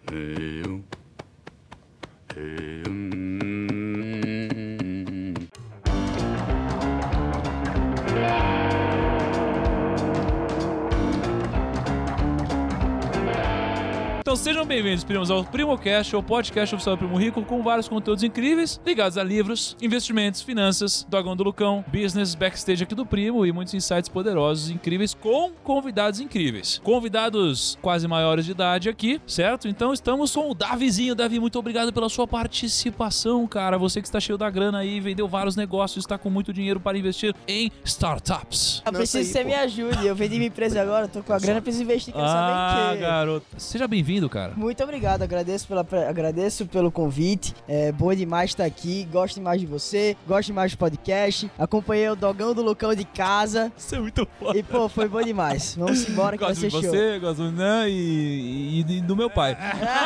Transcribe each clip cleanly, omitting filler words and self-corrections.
Então sejam bem-vindos, primos, ao PrimoCast, o podcast oficial do Primo Rico, com vários conteúdos incríveis ligados a livros, investimentos, finanças, Dogão do Lucão, business, backstage aqui do Primo e muitos insights poderosos, incríveis, com convidados incríveis. Convidados quase maiores de idade aqui, certo? Então estamos com o Davizinho. Davi, muito obrigado pela sua participação, cara. Você que está cheio da grana aí, vendeu vários negócios, está com muito dinheiro para investir em startups. Eu preciso que você me ajude. Eu vendi minha empresa agora, tô com a grana, preciso investir, quero saber em quê. Garoto. Seja bem-vindo, cara. Muito obrigado, agradeço pelo convite. É bom demais estar aqui, gosto demais de você, gosto demais do podcast. Acompanhei o Dogão do Lucão de casa. Isso é muito foda. E, pô, foi bom demais. Vamos embora que vai ser show. Gosto de você, gosto e do meu pai.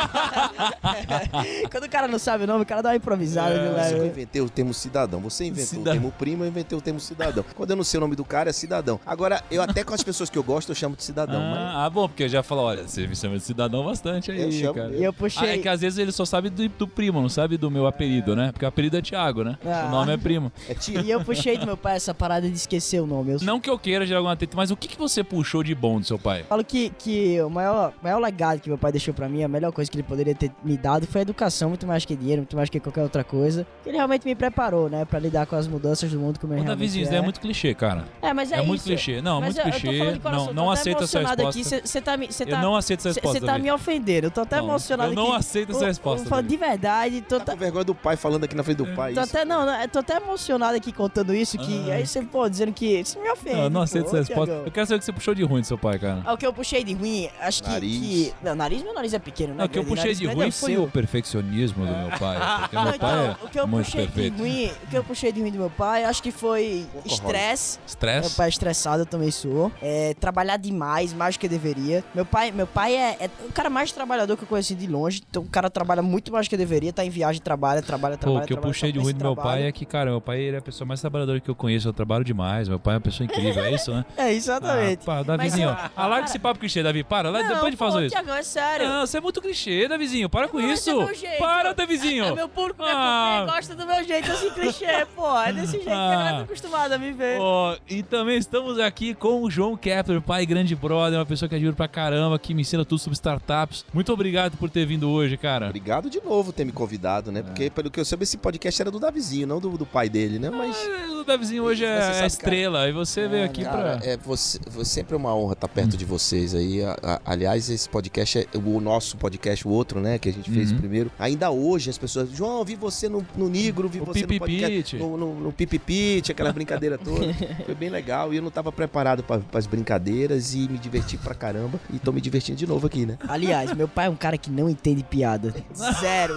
Quando o cara não sabe o nome, o cara dá uma improvisada. Eu inventei o termo cidadão. Você inventou o termo primo, eu inventei o termo cidadão. Quando eu não sei o nome do cara, é cidadão. Agora, eu até com as pessoas que eu gosto, eu chamo de cidadão. Bom, porque eu já falo, olha, você me chama de cidadão bastante aí, cara. E eu puxei... É que às vezes ele só sabe do primo, não sabe do meu apelido, né? Porque o apelido é Thiago, né? O nome é primo. E eu puxei do meu pai essa parada de esquecer o nome. Não que eu queira gerar alguma treta, mas o que você puxou de bom do seu pai? Falo que o maior legado que meu pai deixou pra mim, a melhor coisa que ele poderia ter me dado foi a educação, muito mais que dinheiro, muito mais que qualquer outra coisa. Ele realmente me preparou, né? Pra lidar com as mudanças do mundo como ele realmente Davizinho, isso é muito clichê, cara. Mas é isso. Muito clichê. Não, mas muito clichê. Não aceito essa resposta. Eu não aceito essa resposta. Você tá me ofendendo. Eu tô até emocionado aqui. Eu não aceito essa resposta. Eu falo de verdade. Tá com vergonha do pai falando aqui na frente do pai. Tô até emocionado aqui contando isso, que aí você, dizendo que isso me ofende. Eu não aceito essa resposta. Eu quero saber o que você puxou de ruim do seu pai, cara. O que eu puxei de ruim, acho que... Não, meu nariz é pequeno, né? O que eu puxei de ruim foi o perfeccionismo do meu pai. Porque meu pai é muito perfeito. O que eu puxei de ruim do meu pai, acho que foi estresse. Estresse? Meu pai é estressado, eu também sou. Trabalhar demais, mais do que deveria. Meu pai é o cara mais trabalhador que eu conheci de longe. Então o cara trabalha muito mais do que deveria, tá em viagem, trabalha. Pô, o que eu puxei de ruim do meu pai é que, cara, meu pai ele é a pessoa mais trabalhadora que eu conheço. Eu trabalho demais, meu pai é uma pessoa incrível, é isso, né? É, exatamente. Davizinho, larga esse papo clichê, Davi, para, depois de fazer isso. Thiagão, é sério. Não, você é muito clichê, Davizinho, para com isso. É meu jeito. Para, Davizinho. Meu público gosta do meu jeito, assim, clichê, pô. É desse jeito que eu tô acostumado a me ver. E também estamos aqui com o João Kepler, pai grande brother, uma pessoa que ajuda pra caramba, que me ensina tudo sobre startups. Muito obrigado por ter vindo hoje, cara. Obrigado de novo por ter me convidado, né? Porque, pelo que eu soube, esse podcast era do Davizinho, não do pai dele, né? Mas o Davizinho hoje é estrela, cara, e você veio aqui cara, sempre é uma honra estar perto de vocês aí. Aliás, esse podcast é o nosso podcast, o outro, né? Que a gente fez primeiro. Ainda hoje as pessoas, João, vi você no Nigro, vi você no podcast, no Pipipit, aquela brincadeira toda. Foi bem legal e eu não tava preparado para as brincadeiras e me diverti pra caramba. E tô me divertindo de novo aqui, né? Aliás, meu pai é um cara que não entende piada. Zero.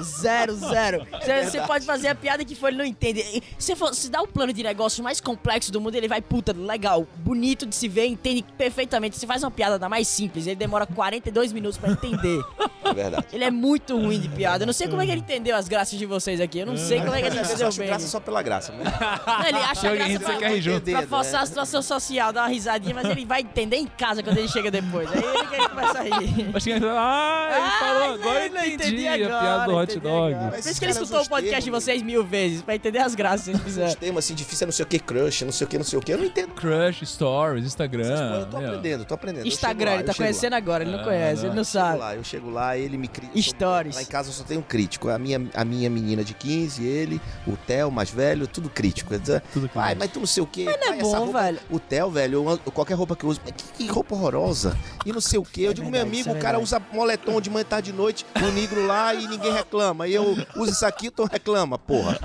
Você pode fazer a piada que for, ele não entende. Se dá o plano de negócio mais complexo do mundo, ele vai, puta, legal, bonito de se ver, entende perfeitamente. Se faz uma piada da mais simples, ele demora 42 minutos pra entender. É verdade. Ele é muito ruim de piada. Eu não sei como é que ele entendeu as graças de vocês aqui. Eu não sei como é que ele entendeu bem. Graça só pela graça, né? Não, ele acha graça pra forçar a situação social, dar uma risadinha, mas ele vai entender em casa quando ele chega depois. Aí ele começa a rir. Ele falou, agora eu entendi a piada do hot dog. Por isso que ele escutou o podcast de vocês 1000 vezes, pra entender as graças que vocês fizeram. Os termos assim, difícil é não sei o que, crush, não sei o que, eu não entendo. Crush, stories, Instagram. Eu tô aprendendo. Instagram, ele tá conhecendo agora, ele não conhece, ele não sabe. Eu chego lá, ele me cria. Stories. Lá em casa eu só tenho um crítico. A minha menina de 15, ele, o Theo, mais velho, tudo crítico. Tudo Pai, mas tu não sei o que. Mas não é bom, roupa, velho. O Theo, velho, qualquer roupa que eu uso, que roupa horrorosa. E não sei o que. Eu digo, meu amigo, o cara usa moletom de manhã, tarde, de noite, no Nigro lá e ninguém reclama. E eu uso isso aqui, tu reclama, porra.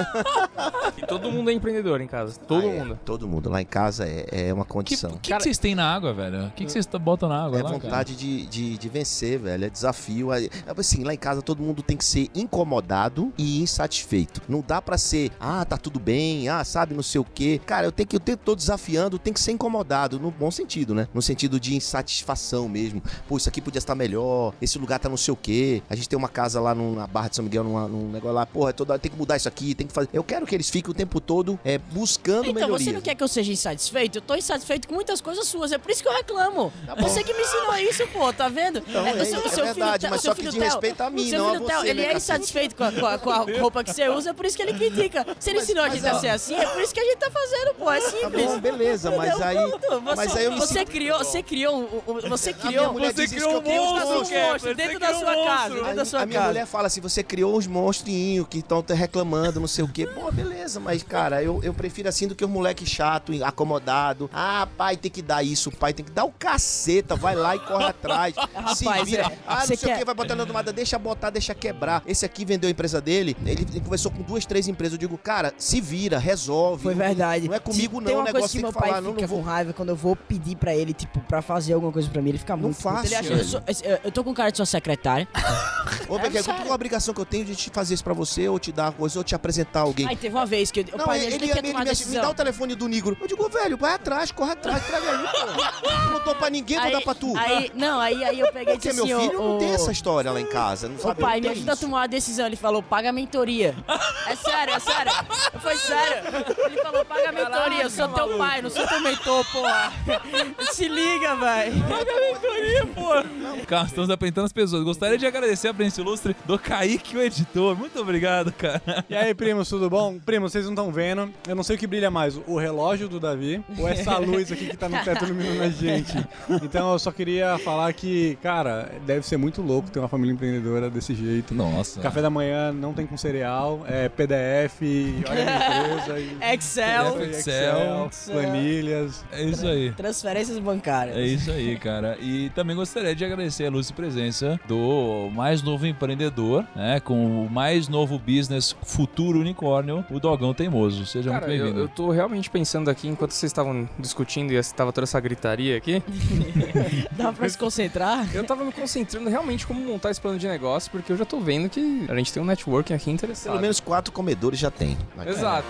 E todo mundo é empreendedor em casa. Todo mundo. Todo mundo. Lá em casa é uma condição. O que vocês têm na água, velho? O que vocês botam na água? É lá, vontade de vencer, velho. É desafio. Assim, lá em casa todo mundo tem que ser incomodado e insatisfeito. Não dá pra ser, tá tudo bem, sabe, não sei o quê. Cara, eu tô desafiando, tem que ser incomodado, no bom sentido, né? No sentido de insatisfação mesmo. Pô, isso aqui podia estar melhor, esse lugar tá não sei o quê. A gente tem uma casa lá na Barra de São Miguel, num negócio lá, porra, tem que mudar isso aqui, tem que fazer. Eu quero que eles fiquem o tempo todo buscando Então, melhoria. você não quer que eu seja insatisfeito? Eu tô insatisfeito com muitas coisas suas, é por isso que eu reclamo. Tá bom. Você que me ensinou isso, pô, tá vendo? Não, é verdade, mas só que de respeito a mim, não a você, ele né, é cacete? insatisfeito com a roupa que você usa, é por isso que ele critica. Se ele ensinou a gente a ser assim, é por isso que a gente tá fazendo, pô, é Tá simples. bom, beleza, mas aí... Mas aí eu me Você criou mulher Você diz isso criou que eu um tenho monstro, uns Kepler, dentro você da criou sua um casa, monstro. dentro da sua A minha casa. mulher fala assim, você criou uns monstrinhos que estão reclamando, não sei o quê. Pô, beleza, mas, cara, eu prefiro assim do que um moleque chato, acomodado. Ah, pai tem que dar isso, pai tem que dar o caceta, vai lá e corre atrás. Se Rapaz, vira. Não você sei o quer- que, vai botar na tomada, deixa botar, deixa quebrar. Esse aqui vendeu a empresa dele, ele conversou com 2, 3 empresas. Eu digo, cara, se vira, resolve. Foi verdade. Não é comigo Tem não, o uma coisa negócio que tem meu que pai falar, fica não com vou... raiva quando eu vou pedir pra ele, tipo, pra fazer alguma coisa pra mim. Ele fica muito puto. faço, Ele acha, velho. eu tô com cara de sua secretária. Ô, Bequinha, qual é a obrigação que eu tenho de te fazer isso pra você, ou te dar coisa, ou te apresentar alguém? Aí teve uma vez que o Não, pai ele dele tem que tomar me dá decisão. o telefone do Nigro. Eu digo, velho, vai atrás, corre atrás, traga aí, pô. Não dou pra ninguém, vou dar pra tu. Aí eu peguei e Porque disse meu assim, filho não tem essa história lá em casa, não Ô sabe? pai, não me tem ajuda a isso. tomar uma decisão. Ele falou, paga a mentoria. É sério. Foi sério. Ele falou, paga a mentoria. Eu sou teu pai, não sou teu mentor, porra. Se liga, velho. Carlos, estamos apresentando as pessoas. Gostaria de agradecer a presença ilustre do Kaique, o editor. Muito obrigado, cara. E aí, primos, tudo bom? Primos, vocês não estão vendo. Eu não sei o que brilha mais, o relógio do Davi ou essa luz aqui que tá no teto iluminando a gente. Então eu só queria falar que, cara, deve ser muito louco ter uma família empreendedora desse jeito. Nossa. Café da manhã não tem com cereal, é PDF, olha a minha empresa e Excel. Excel. planilhas. É isso aí. Transferências bancárias. É isso aí, cara. E também gostaria de agradecer a ilustre presença do mais novo empreendedor, né? Com o mais novo business futuro unicórnio, o Dogão Teimoso. Seja Cara, muito eu bem-vindo. tô realmente pensando aqui, enquanto vocês estavam discutindo e tava toda essa gritaria aqui, Dá pra se concentrar? eu tava me concentrando realmente como montar esse plano de negócio, porque eu já tô vendo que a gente tem um networking aqui interessado. Pelo menos 4 comedores já tem. Exato.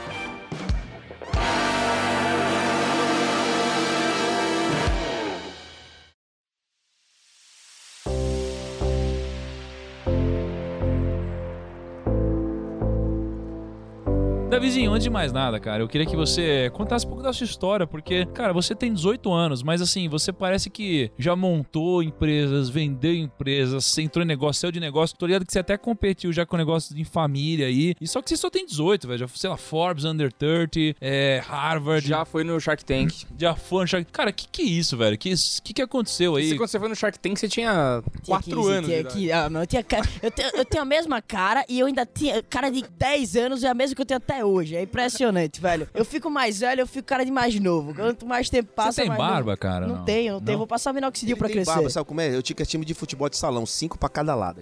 Davizinho, antes de mais nada, cara, eu queria que você contasse um pouco da sua história, porque, cara, você tem 18 anos, mas assim, você parece que já montou empresas, vendeu empresas, você entrou em negócio, saiu de negócio, tô ligado que você até competiu já com negócio de família aí, e só que você só tem 18, velho, já, sei lá, Forbes, Under 30, Harvard, Já foi no Shark Tank. já foi no Shark... Cara, que é isso, velho? Que aconteceu aí? E quando você foi no Shark Tank, você tinha 4 anos de idade. Eu tenho a mesma cara e eu ainda tinha cara de 10 anos, é a mesma que eu tenho até hoje. É impressionante, velho. Eu fico mais velho, eu fico cara de mais novo. Quanto mais tempo passa, Você tem mais barba, novo. cara? Não tenho. Vou passar minoxidil pra Tem crescer. barba, sabe como é? Eu tinha time de futebol de salão, 5 pra cada lado.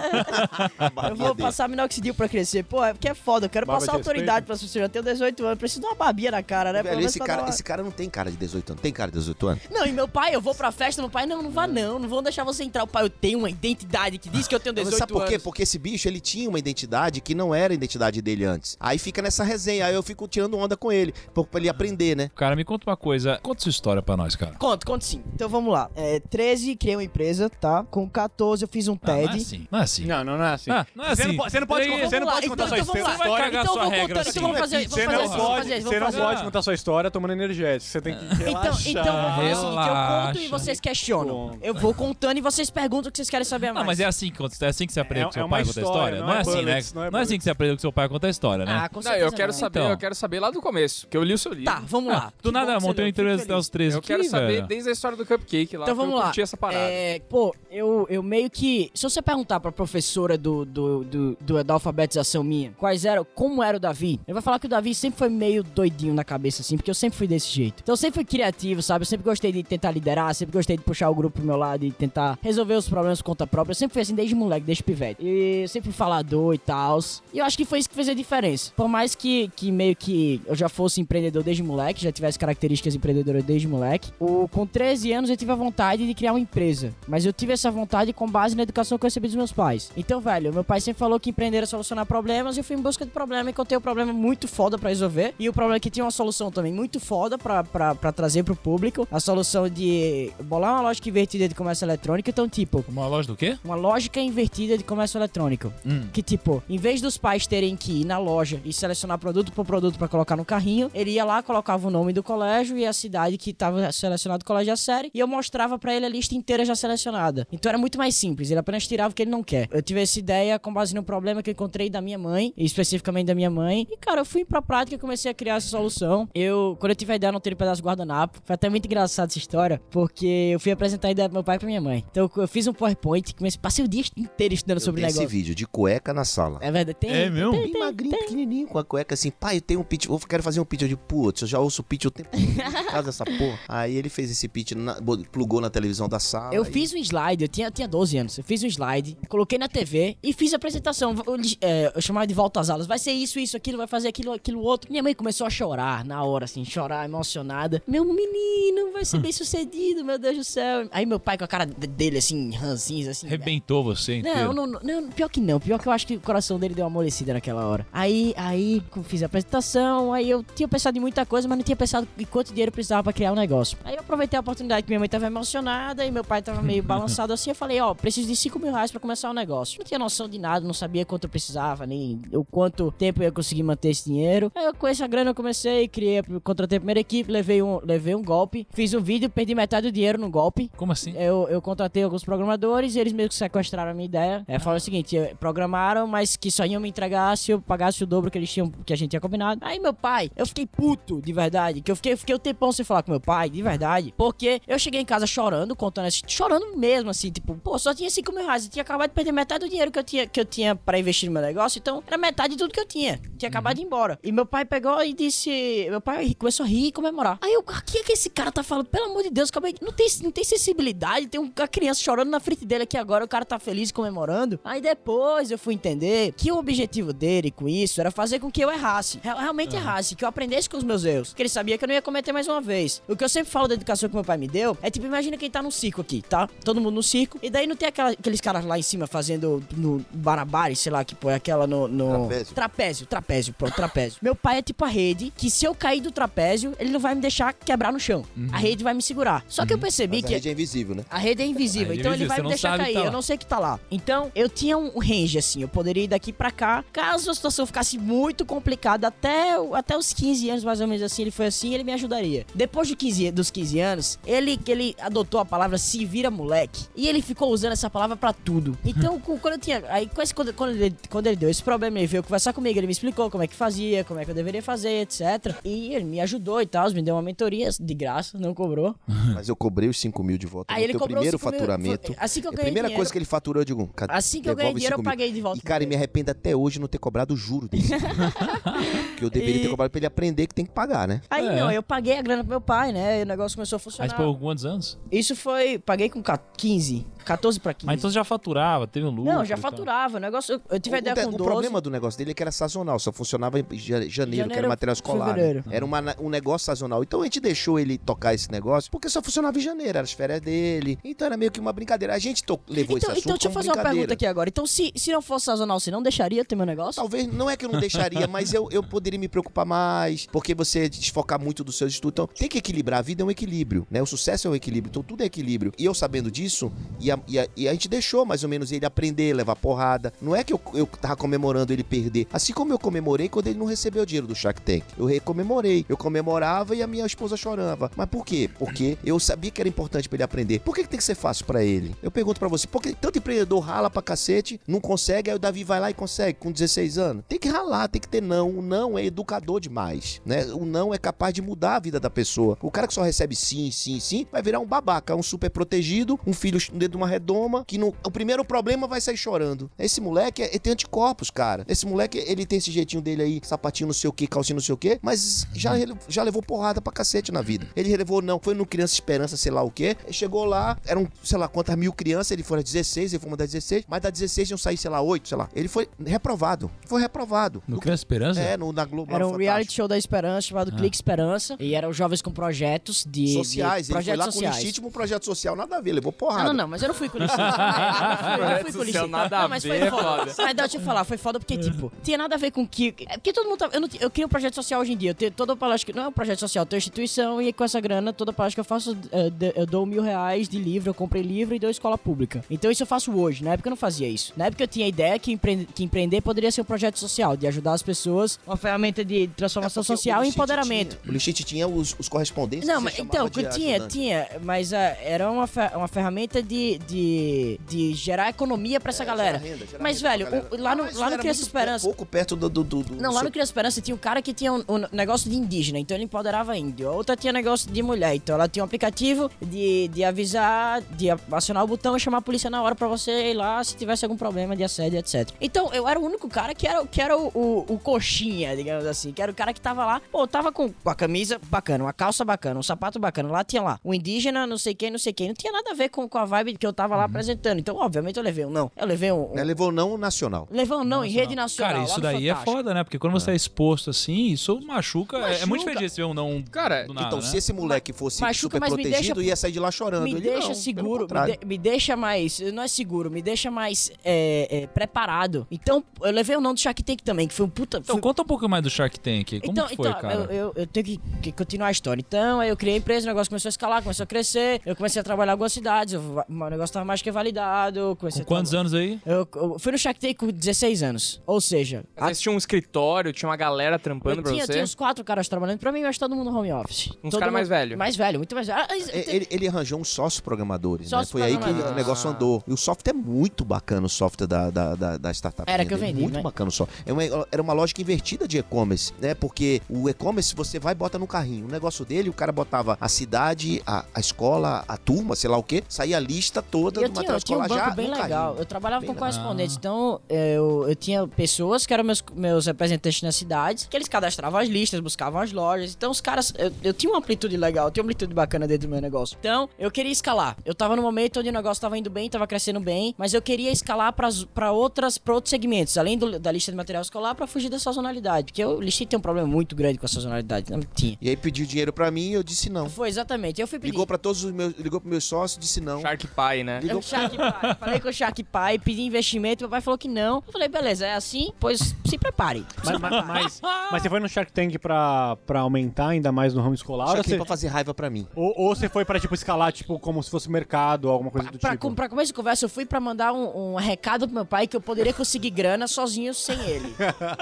Eu vou passar minoxidil pra crescer. Pô, é porque é foda. Eu quero Barba passar de autoridade pra você. Eu já tenho 18 anos. Preciso de uma barbinha na cara, né? Pelo Velho, menos esse pra dar uma- cara não tem cara de 18 anos. Tem cara de 18 anos? Não, e meu pai, eu vou pra festa, meu pai, não vá não vão deixar você entrar. O pai, eu tenho uma identidade que diz que eu tenho 18 Mas sabe por quê? anos. Porque esse bicho, ele tinha uma identidade que não era a identidade dele antes. Aí fica nessa resenha, aí eu fico tirando onda com ele, pra ele aprender, né? Cara, me conta uma coisa. Conta sua história pra nós, cara. Conto sim. Então vamos lá. 13, criei uma empresa, tá? Com 14 eu fiz um Não é TED. assim. Não é assim. Não é assim. Não é assim. Você não pode Três- contar sua Então vamos lá. história. Vai cagar Então sua eu vou regra contando, assim. então vamos fazer Você não pode contar sua história tomando energético. Você tem que relaxar. Então vamos fazer o seguinte, eu conto e Relaxa. vocês questionam. Conta. Eu vou contando e vocês perguntam o que vocês querem saber mais. Não, mas é assim que conta. É assim que você aprende com seu uma pai conta a história, história? não Não é é assim, né? bullets, não é Não é assim que você aprende com seu pai conta a história, né? Ah, com Não, certeza eu quero saber, Então. eu quero saber lá do começo, porque eu li o seu livro. Tá, vamos lá. Do nada, montei uma entrevista até os 13 Eu aqui, quero saber velho. desde a história do cupcake lá, Então pra vamos eu lá. curtir essa parada. Pô, eu meio que... Se você perguntar pra professora da alfabetização minha, como era o Davi, ele vai falar que o Davi sempre foi meio doidinho na cabeça, assim, porque eu sempre fui desse jeito. Então eu sempre fui criativo, sabe? Eu sempre gostei de tentar liderar, sempre gostei de puxar o grupo pro meu lado e tentar resolver os problemas por conta própria. Eu sempre fui assim, desde moleque, desde pivete. E eu sempre fui falador e tal. E eu acho que foi isso que fez a diferença. Por mais que meio que eu já fosse empreendedor desde moleque, já tivesse características empreendedoras desde moleque, com 13 anos eu tive a vontade de criar uma empresa. Mas eu tive essa vontade com base na educação que eu recebi dos meus pais. Então, velho, meu pai sempre falou que empreender era solucionar problemas e eu fui em busca de problema, encontrei um problema muito foda pra resolver. E o problema é que tinha uma solução também muito foda pra trazer pro público. A solução de bolar uma lógica invertida de comércio eletrônico. Então, tipo, Uma loja do quê? uma lógica invertida de comércio eletrônico. Que, tipo, em vez dos pais terem que ir na loja e selecionar produto por produto pra colocar no carrinho. Ele ia lá, colocava o nome do colégio e a cidade que tava selecionado o colégio e a série, e eu mostrava pra ele a lista inteira já selecionada. Então era muito mais simples, ele apenas tirava o que ele não quer. Eu tive essa ideia com base no problema que eu encontrei da minha mãe, especificamente da minha mãe, e cara, eu fui pra prática e comecei a criar essa solução. Quando eu tive a ideia, não ter um pedaço de guardanapo. Foi até muito engraçado essa história, porque eu fui apresentar a ideia pro meu pai e pra minha mãe. Então eu fiz um PowerPoint, passei o dia inteiro estudando sobre o negócio. Esse vídeo de cueca na sala. É verdade, tem. É mesmo? Bem magrinho, pequenininho, com a cueca assim. Pai, eu tenho um pitch, eu quero fazer um pitch. Eu digo, putz, eu já ouço pitch o tempo todo em casa dessa porra. Aí ele fez esse pitch, plugou na televisão da sala. Eu fiz um slide, eu tinha 12 anos. Eu fiz um slide, coloquei na TV e fiz a apresentação. Eu chamava de volta às aulas. Vai ser isso, aquilo, vai fazer aquilo outro. Minha mãe começou a chorar na hora, assim, chorar, emocionada. Meu menino, vai ser bem sucedido, meu Deus do céu. Aí meu pai com a cara dele, assim, ranzinhos, assim. Arrebentou você inteiro. Não, pior que não. Pior que eu acho que o coração dele deu uma amolecida naquela hora. Aí fiz a apresentação, aí eu tinha pensado em muita coisa, mas não tinha pensado em quanto dinheiro eu precisava pra criar o negócio. Aí eu aproveitei a oportunidade que minha mãe tava emocionada e meu pai tava meio balançado assim. Eu falei, preciso de 5 mil reais pra começar o negócio. Não tinha noção de nada, não sabia quanto eu precisava, nem o quanto tempo eu ia conseguir manter esse dinheiro. Aí com essa grana eu comecei, contratei a primeira equipe, levei um golpe, fiz um vídeo, perdi metade do dinheiro no golpe. Como assim? Eu contratei alguns programadores e eles meio que sequestraram a minha ideia. Falaram o seguinte, programaram, mas que só iam me entregar se eu pagasse o dobro que a gente tinha combinado. Aí meu pai, eu fiquei puto, de verdade, que eu fiquei um tempão sem falar com meu pai, de verdade, porque eu cheguei em casa chorando, chorando mesmo, assim, tipo, só tinha 5 mil reais, eu tinha acabado de perder metade do dinheiro que eu tinha pra investir no meu negócio, então era metade de tudo que eu tinha acabado de ir embora. E meu pai pegou e disse, meu pai começou a rir e comemorar. Aí o que é que esse cara tá falando? Pelo amor de Deus, não tem sensibilidade, tem uma criança chorando na frente dele aqui agora, o cara tá feliz comemorando. Aí depois eu fui entender que o objetivo dele com isso era fazer com que eu errasse, realmente errasse, que eu aprendesse com os meus erros, que ele sabia que eu não ia cometer mais uma vez. O que eu sempre falo da educação que meu pai me deu é tipo, imagina quem tá no circo aqui, tá? Todo mundo no circo, e daí não tem aqueles caras lá em cima fazendo no barabari, sei lá, que põe aquela no... Trapézio. Meu pai é tipo a rede, que se eu cair do trapézio, ele não vai me deixar quebrar no chão. A rede vai me segurar. Só que eu percebi que... a rede é invisível, né? A rede é invisível, então ele vai me deixar cair. Eu não sei que tá lá. Então, eu tinha um range, assim, eu poderia ir daqui pra cá. Caso a situação ficasse muito complicada, até os 15 anos, mais ou menos assim, ele foi assim, ele me ajudaria. Depois dos 15 anos, ele adotou a palavra se vira moleque. E ele ficou usando essa palavra pra tudo. Então, quando eu tinha... Aí, quando ele deu esse problema, ele veio conversar comigo, ele me explicou como é que fazia, como é que eu deveria fazer, etc. E ele me ajudou e tal, me deu uma mentoria de graça, não cobrou. Mas eu cobrei os 5 mil de volta. Aí ele cobrou primeiro 5 mil, faturamento. Assim que eu A ganhei primeira dinheiro, coisa que ele faturou, eu digo, cadê? assim que eu ganhei dinheiro, eu paguei de volta. E, cara, me arrependo até hoje de não ter cobrado o juro desse. Que eu deveria ter cobrado pra ele aprender que tem que pagar, né? Aí não, eu paguei a grana pro meu pai, né? E o negócio começou a funcionar. Mas por quantos anos? Isso foi... Paguei com 14 pra 15. Mas então já faturava, teve um lucro. Não, já faturava. O negócio... Eu tive a ideia com 12. O problema do negócio dele é que era sazonal, só funcionava em janeiro, que era material escolar. Fevereiro. Era um negócio sazonal. Então a gente deixou ele tocar esse negócio porque só funcionava em janeiro, eram as férias dele. Então era meio que uma brincadeira. A gente levou esse assunto Então deixa eu fazer uma pergunta aqui agora. Então se não fosse sazonal, você não deixaria ter meu negócio? Talvez, não é que eu não deixaria, mas eu poderia me preocupar mais, porque você desfocar muito dos seus estudos. Então tem que equilibrar, a vida é um equilíbrio, né? O sucesso é um equilíbrio, então tudo é equilíbrio. E eu sabendo disso, e a gente deixou mais ou menos ele aprender, levar porrada. Não é que eu tava comemorando ele perder. Assim como eu comemorei quando ele não recebeu o dinheiro do Shark Tank. Eu comemorei. Eu comemorava e a minha esposa chorava. Mas por quê? Porque eu sabia que era importante pra ele aprender. Por que tem que ser fácil pra ele? Eu pergunto pra você, porque tanto empreendedor rala pra cacete, não consegue, aí o Davi vai lá e consegue, com 16 anos. Tem que ralar, tem que ter não. O não é educador demais, né? O não é capaz de mudar a vida da pessoa. O cara que só recebe sim, vai virar um babaca, um super protegido, um filho dentro de uma redoma, que o primeiro problema vai sair chorando. Esse moleque, ele tem anticorpos, cara. Esse moleque, ele tem esse jeitinho dele aí, sapatinho não sei o que, calcinha não sei o que, mas já levou porrada pra cacete na vida. Ele relevou, não, foi no Criança Esperança, sei lá o que, chegou lá, eram, sei lá, quantas mil crianças, ele foi nas 16, ele foi uma das 16, mas das 16 iam sair, sei lá, 8, sei lá. Ele foi reprovado. No Criança Esperança? Na Globo. Era um reality show da Esperança, chamado Clique Esperança, e eram jovens com projetos sociais, de ele foi lá sociais. com legítimo um projeto social, nada a ver, levou porrada. Não, mas eu não fui com legítimo. Eu fui com legítimo. Nada a Mas ver, foi foda. foda. Mas deixa eu falar, foi foda porque, tipo, tinha nada a ver com que... É porque todo mundo tá... Eu crio um projeto social hoje em dia. Eu tenho toda a palestra... Não é um projeto social, eu tenho instituição e com essa grana, toda a palestra que eu faço, eu dou R$1.000 de livro, eu comprei livro e dou escola pública. Então isso eu faço hoje. Na época eu não fazia isso. Na época eu tinha a ideia que empreender poderia ser um projeto social, de ajudar as pessoas, uma ferramenta de transformação social e empoderamento. O Lixite tinha os correspondentes. Não, que mas você então, chamava de tinha, ajudante. mas era uma ferramenta de gerar economia pra essa galera. Gera renda Mas, pra velho, galera. lá no Mas Criança era muito Esperança... pouco perto do Não, lá no Criança Esperança tinha um cara que tinha um negócio de indígena, então ele empoderava índio. A outra tinha negócio de mulher, então ela tinha um aplicativo de avisar, de acionar o botão e chamar a polícia na hora pra você ir lá se tivesse algum problema de assédio, etc. Então, eu era o único cara que era o coxinha, digamos assim, que era o cara que tava lá, pô, tava com a camisa bacana, uma calça bacana, um sapato bacana, lá tinha lá, um indígena, não sei quem, não tinha nada a ver com a vibe que eu tava lá apresentando. Então, obviamente, eu levei um não. Eu levei um... Levou não nacional. Levou um não em rede nacional. Cara, isso lá no daí é Fantástico. foda, né? Porque quando você é exposto assim, isso machuca. É muito Machuca. difícil ver um não Cara, do nada, Então, né? se esse moleque fosse Machuca, super mas me protegido, deixa- ia sair de lá chorando. Me Ele deixa não, seguro, pelo contrário. me deixa mais... Não é seguro, me deixa mais preparado. Então, eu levei o não do Shark Tank também, que foi um puta... Então, foi- conta um pouco mais do Shark Tank. Como que foi, cara? eu tenho que continuar a história. Então, aí eu criei a empresa, o negócio começou a escalar, começou a crescer. Eu comecei a trabalhar em algumas cidades, o negócio tava mais que validado. Com quantos anos aí? Eu fui no Shark Tank com 16 anos. Ou seja... Mas tinha um escritório, tinha uma galera trampando pra tinha você? uns 4 caras trabalhando pra mim, mas todo mundo home office. Uns Todo caras mais mundo- velho? Mais velho, muito mais velho. Ele arranjou uns sócios programadores, né? Sócios Foi aí que programadores. o negócio andou. E o software é muito bacana, o software da startup. Era que eu dele. vendi, Muito né? bacana o software. Era uma lógica invertida de e-commerce, né? Porque o e-commerce você vai e bota no carrinho. O negócio dele, o cara botava a cidade, a escola, a turma, sei lá o quê, saía a lista toda Eu do tinha material um escolar banco já bem no legal. carrinho. Eu trabalhava Bem com legal. correspondentes, então eu tinha pessoas que eram meus representantes nas cidades, que eles cadastravam as listas, buscavam as lojas. Então os caras, eu tinha uma amplitude legal, eu tinha uma amplitude bacana dentro do meu negócio. Então eu queria escalar. Eu tava no momento onde o negócio tava indo bem, tava crescendo bem, mas eu queria escalar pra outros segmentos, além da lista de material escolar, pra fugir da sazonalidade. Porque o Lixite tem um problema muito grande com a sazonalidade. Não tinha. E aí pediu dinheiro pra mim e eu disse não. Foi exatamente. Eu fui pedir. Ligou pros meus sócios, disse não. Shark Pie, né? O Shark Pie. Falei com o Shark Pie, pedi investimento, meu pai falou que não. Eu falei, beleza, é assim, pois se prepare. Mas você foi no Shark Tank pra aumentar ainda mais no ramo escolar? Ou Só que você, pra fazer raiva pra mim. ou você foi pra, tipo, escalar, tipo, como se fosse mercado ou alguma coisa do tipo? Pra começo de conversa, eu fui pra mandar um recado pro meu pai que eu poderia conseguir grana sozinho sem ele.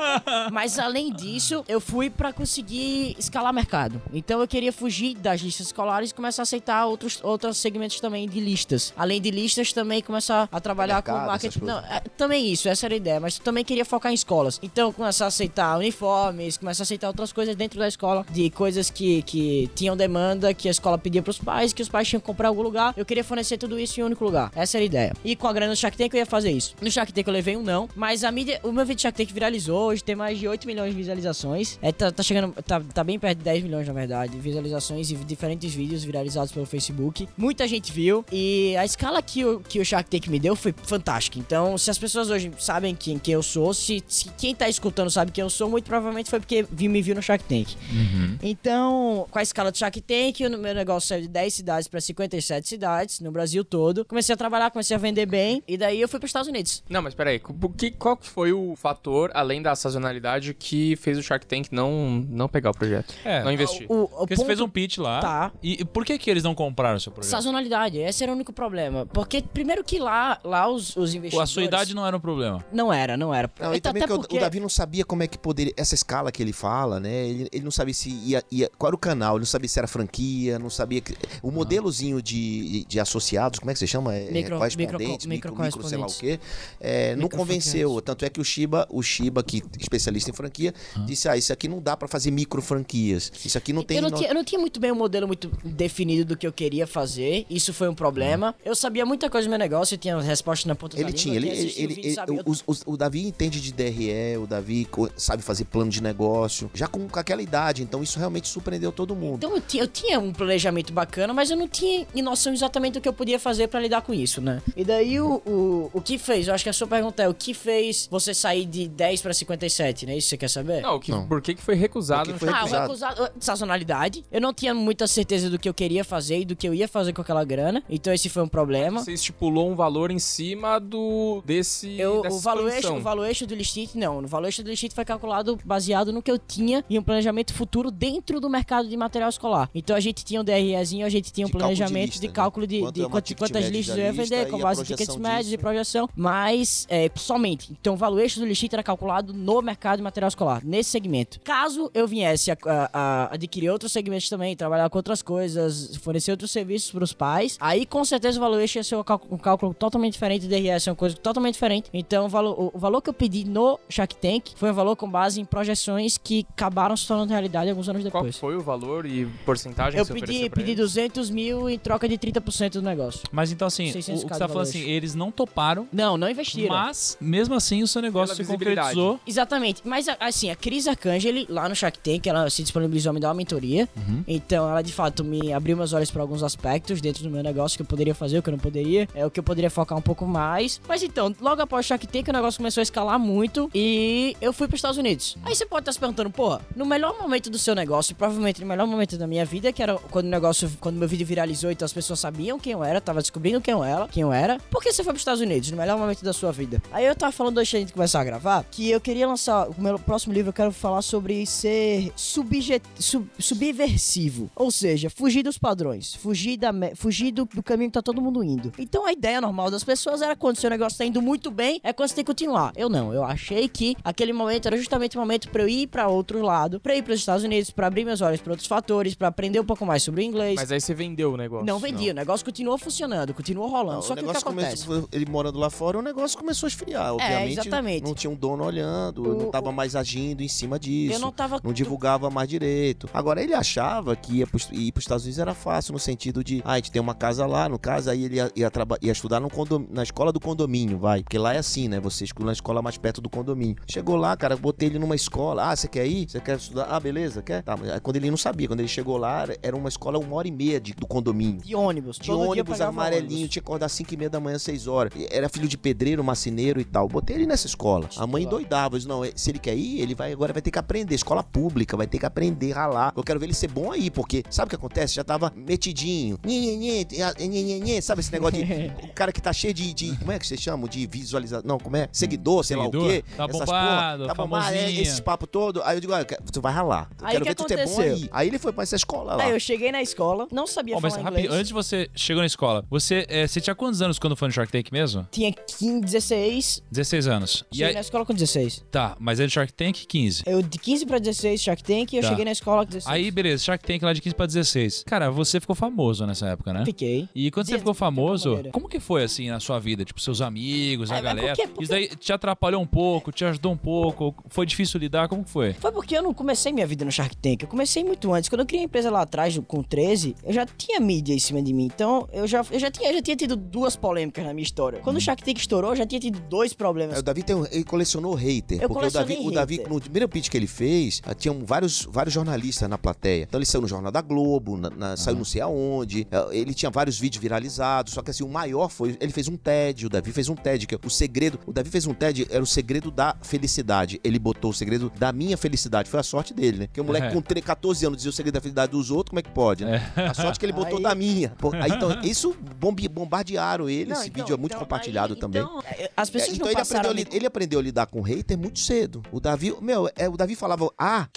Mas além disso, eu fui pra conseguir escalar mercado. Então eu queria fugir das listas escolares e começar a aceitar outros segmentos também de listas. Além de listas, também começar a trabalhar Mercado, com marketing. essas Não, também isso, essa era a ideia. Mas também queria focar em escolas. Então começar a aceitar uniformes, começar a aceitar outras coisas dentro da escola, de coisas que tinham demanda, que a escola pedia pros pais, que os pais tinham que comprar em algum lugar. Eu queria fornecer tudo isso em um único lugar. Essa era a ideia. E com a grana do Shark Tank eu ia fazer isso. No Shark Tank eu levei um não, mas a mídia, o meu vídeo Shark Tank viralizou, hoje tem mais de 8 milhões de visualizações. Tá chegando, tá bem perto de 10 milhões na verdade, de visualizações e diferentes vídeos viralizados pelo Facebook. Muita gente viu e a escala que o Shark Tank me deu foi fantástica. Então, se as pessoas hoje sabem quem eu sou, se quem tá escutando sabe quem eu sou, muito provavelmente foi porque me viu no Shark Tank. Então, com a escala do Shark Tank, o meu negócio saiu de 10 cidades pra 57 cidades no Brasil todo. Comecei a trabalhar, comecei a vender bem e daí eu fui pros Estados Unidos. Não, mas peraí, qual que foi o fator, além da sazonalidade, que fez o Shark Tank não pegar o projeto? Não investir? Porque você fez um pitch lá. Tá. E por que eles não compraram o seu projeto? Sazonalidade, esse era o único problema. Porque, primeiro que lá os investidores... A sua idade não era um problema. Não era. Não, e também porque o Davi não sabia como é que poderia... Essa escala que ele fala, né? Ele não sabia se ia... Qual era o canal? Ele não sabia se era franquia, não sabia... O modelozinho de associados, como é que você chama? Correspondentes, micro, sei lá o quê. Não convenceu. Tanto é que o Shiba, que é especialista em franquia, disse, isso aqui não dá pra fazer micro franquias. Isso aqui não tem... Eu não tinha muito bem um modelo muito definido do que eu queria fazer. Isso foi um problema. Eu sabia muita coisa do meu negócio, eu tinha respostas na ponta da língua. O Davi entende de DRE, o Davi sabe fazer plano de negócio, já com aquela idade, então isso realmente surpreendeu todo mundo. Então eu tinha um planejamento bacana, mas eu não tinha noção exatamente do que eu podia fazer pra lidar com isso, né? E daí o que fez? Eu acho que a sua pergunta é o que fez você sair de 10 pra 57, né? Isso que você quer saber? Não, por que foi recusado? Porque foi recusado. Sazonalidade. Eu não tinha muita certeza do que eu queria fazer e do que eu ia fazer com aquela grana. Então esse foi um problema. Você estipulou um valor em cima dessa o valuation do Lixite, não. O valuation do Lixite foi calculado baseado no que eu tinha e um planejamento futuro dentro do mercado de material escolar. Então a gente tinha um DREzinho, a gente tinha um planejamento de cálculo de quantas listas eu ia vender, com base em tickets médios e projeção, mas somente. Então o valuation do Lixite era calculado no mercado de material escolar, nesse segmento. Caso eu viesse a adquirir outros segmentos também, trabalhar com outras coisas, fornecer outros serviços pros pais, aí com certeza o valuation ia ser um cálculo totalmente diferente, o DRS é uma coisa totalmente diferente. Então o valor que eu pedi no Shark Tank foi um valor com base em projeções que acabaram se tornando realidade alguns anos depois. Qual foi o valor e porcentagem eu que você pedi 200 mil em troca de 30% do negócio. Mas então assim, o que você tá falando assim, eles não toparam. Não investiram. Mas, mesmo assim, o seu negócio se concretizou. Exatamente. Mas, assim, a Cris Arcangeli, lá no Shark Tank, ela se disponibilizou a me dar uma mentoria. Então, ela, de fato, me abriu meus olhos para alguns aspectos dentro do meu negócio que eu poderia fazer, o que eu não poderia, o que eu poderia focar um pouco mais. Mas, então, logo após o Shark Tank, o negócio começou a escalar muito e eu fui para os Estados Unidos. Aí você pode estar se perguntando, porra, no melhor momento do seu negócio, provavelmente no melhor momento da minha vida, que era quando meu vídeo viralizou, então as pessoas sabiam quem eu era, tava descobrindo quem eu era, por que você foi para os Estados Unidos, no melhor momento da sua vida? Aí eu tava falando antes da gente começar a gravar, que eu queria lançar, o meu próximo livro eu quero falar sobre ser subversivo, ou seja, fugir dos padrões, fugir do caminho que tá todo mundo indo. Então a ideia normal das pessoas era quando seu negócio tá indo muito bem, é quando você tem que continuar. Eu não, eu achei que aquele momento era justamente o momento pra eu ir pra outro lado, pra ir pros Estados Unidos, pra abrir meus olhos pra outros fatores, pra aprender um pouco mais sobre o inglês. Mas aí você vendeu o negócio? Não vendi, o negócio continuou funcionando, continuou rolando, só que o que acontece? Ele morando lá fora, o negócio começou a esfriar, obviamente. Exatamente. Não tinha um dono olhando, não tava mais agindo em cima disso. Eu não divulgava mais direito. Agora, ele achava que ir pros Estados Unidos era fácil, no sentido de, a gente tem uma casa lá, no caso, aí ele ia estudar na escola do condomínio, vai. Porque lá é assim, né? Você estuda na escola mais perto do condomínio. Chegou lá, cara, botei ele numa escola. Ah, você quer ir? Você quer estudar? Ah, beleza, quer? Tá, mas quando ele não sabia, quando ele chegou lá, era uma escola 1h30 do condomínio. De ônibus. De ônibus amarelinho, tinha que acordar 5h30 da manhã, 6 horas. Era filho de pedreiro, marceneiro e tal. Botei ele nessa escola. A mãe doidava. Eu disse, não, se ele quer ir, ele agora vai ter que aprender. Escola pública, vai ter que aprender, ralar. Eu quero ver ele ser bom aí, porque sabe o que acontece? Já tava metidinho. Sabe esse negócio de... O cara que tá cheio de como é que vocês chamam? De visualização. Não, como é? Seguidor, sei lá o quê. Tá bombado, tá bombado, esses papos todos. Aí eu digo, tu vai ralar. Eu quero ver tu ser bom aí. Aí ele foi pra essa escola lá. Aí eu cheguei na escola, não sabia falar inglês. Rapidinho, antes de você chegou na escola, você tinha quantos anos quando foi no Shark Tank mesmo? Tinha 16. 16 anos. Cheguei na escola com 16. Tá, mas aí no Shark Tank, 15. Eu de 15 pra 16 Shark Tank e eu cheguei na escola com 16. Aí, beleza, Shark Tank lá de 15 pra 16. Cara, você ficou famoso nessa época, né? Fiquei. E quando você ficou famoso, como que foi assim na sua vida? Tipo, seus amigos, a galera? Isso daí te atrapalhou um pouco, te ajudou um pouco? Foi difícil lidar? Como que foi? Foi porque eu não comecei minha vida no Shark Tank. Eu comecei muito antes. Quando eu criei a empresa lá atrás, com 13, eu já tinha mídia em cima de mim. Então, eu já tinha tido 2 polêmicas na minha história. Quando o Shark Tank estourou, eu já tinha tido 2 problemas. O Davi ele colecionou hater. Eu porque o Davi, no primeiro pitch que ele fez, tinha vários jornalistas na plateia. Então ele saiu no Jornal da Globo, saiu não sei aonde. Ele tinha vários vídeos viralizados. Só que assim, o maior foi... Ele fez um TED. O Davi fez um TED, que é o segredo... O Davi fez um TED, era o segredo da felicidade. Ele botou o segredo da minha felicidade. Foi a sorte dele, né? Porque o moleque com 14 anos dizia o segredo da felicidade dos outros, como é que pode, né? A sorte que ele botou da minha. Aí, então, isso bombardearam ele. Esse vídeo é muito compartilhado também. As pessoas então ele aprendeu a lidar com hater muito cedo. O Davi, o Davi falava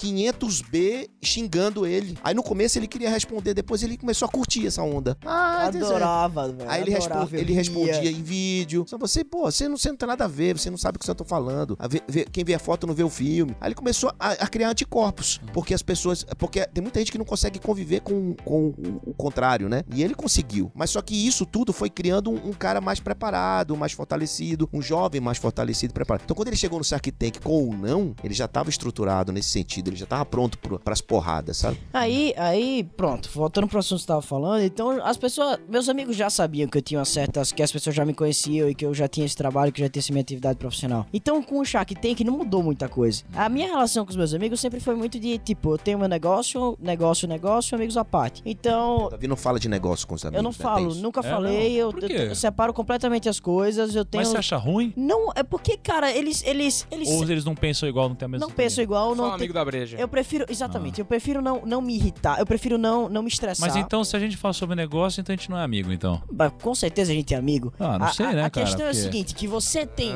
500B xingando ele. Aí no começo ele queria responder, depois ele começou a curtir essa onda. Adorava, velho. Aí ele respondia em vídeo. Só você não tem nada a ver, você não sabe o que eu tô falando. Quem vê a foto não vê o filme. Aí ele começou a criar anticorpos. Porque tem muita gente que não consegue conviver com o contrário, né? E ele conseguiu. Mas só que isso tudo foi criando um cara mais preparado, mais fortalecido, um jovem mais fortalecido, preparado. Então quando ele chegou no Shark Tank com ou não, ele já tava estruturado nesse sentido, ele já tava pronto pras porradas, sabe? Aí, pronto, voltando pro assunto que você tava falando, então meus amigos já sabiam que eu tinha que as pessoas já me conheciam e que eu já tinha esse trabalho, que eu já tinha essa minha atividade profissional. Então com o Shark Tank não mudou muita coisa. A minha relação com os meus amigos sempre foi muito de, tipo, eu tenho meu negócio, amigos à parte. Então... O Davi não fala de negócio com os amigos, eu não falo, nunca falei, eu separo completamente as coisas, eu tenho... Mas você acha ruim? Não, é porque, cara, eles... Ou eles não pensam igual, não tem a mesma... Não pensam igual, não... Só um amigo da breja. Eu prefiro, exatamente, eu prefiro não me irritar, eu prefiro não me estressar. Mas então, se a gente fala sobre negócio, então a gente não é amigo, então? Com certeza a gente é amigo. Não sei, né, cara? A questão é a seguinte, que você tem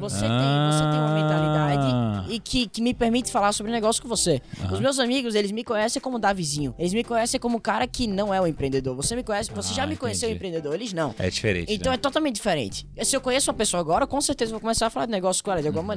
uma mentalidade e que me permite falar sobre negócio com você. Os meus amigos, eles me conhecem como Davizinho. Eles me conhecem como um cara que não é um empreendedor. Você me conhece, você já me conheceu empreendedor, eles não. É diferente. Então é totalmente diferente. Se eu conheço uma pessoa agora, com certeza eu vou começar a falar de negócio com ela de alguma maneira.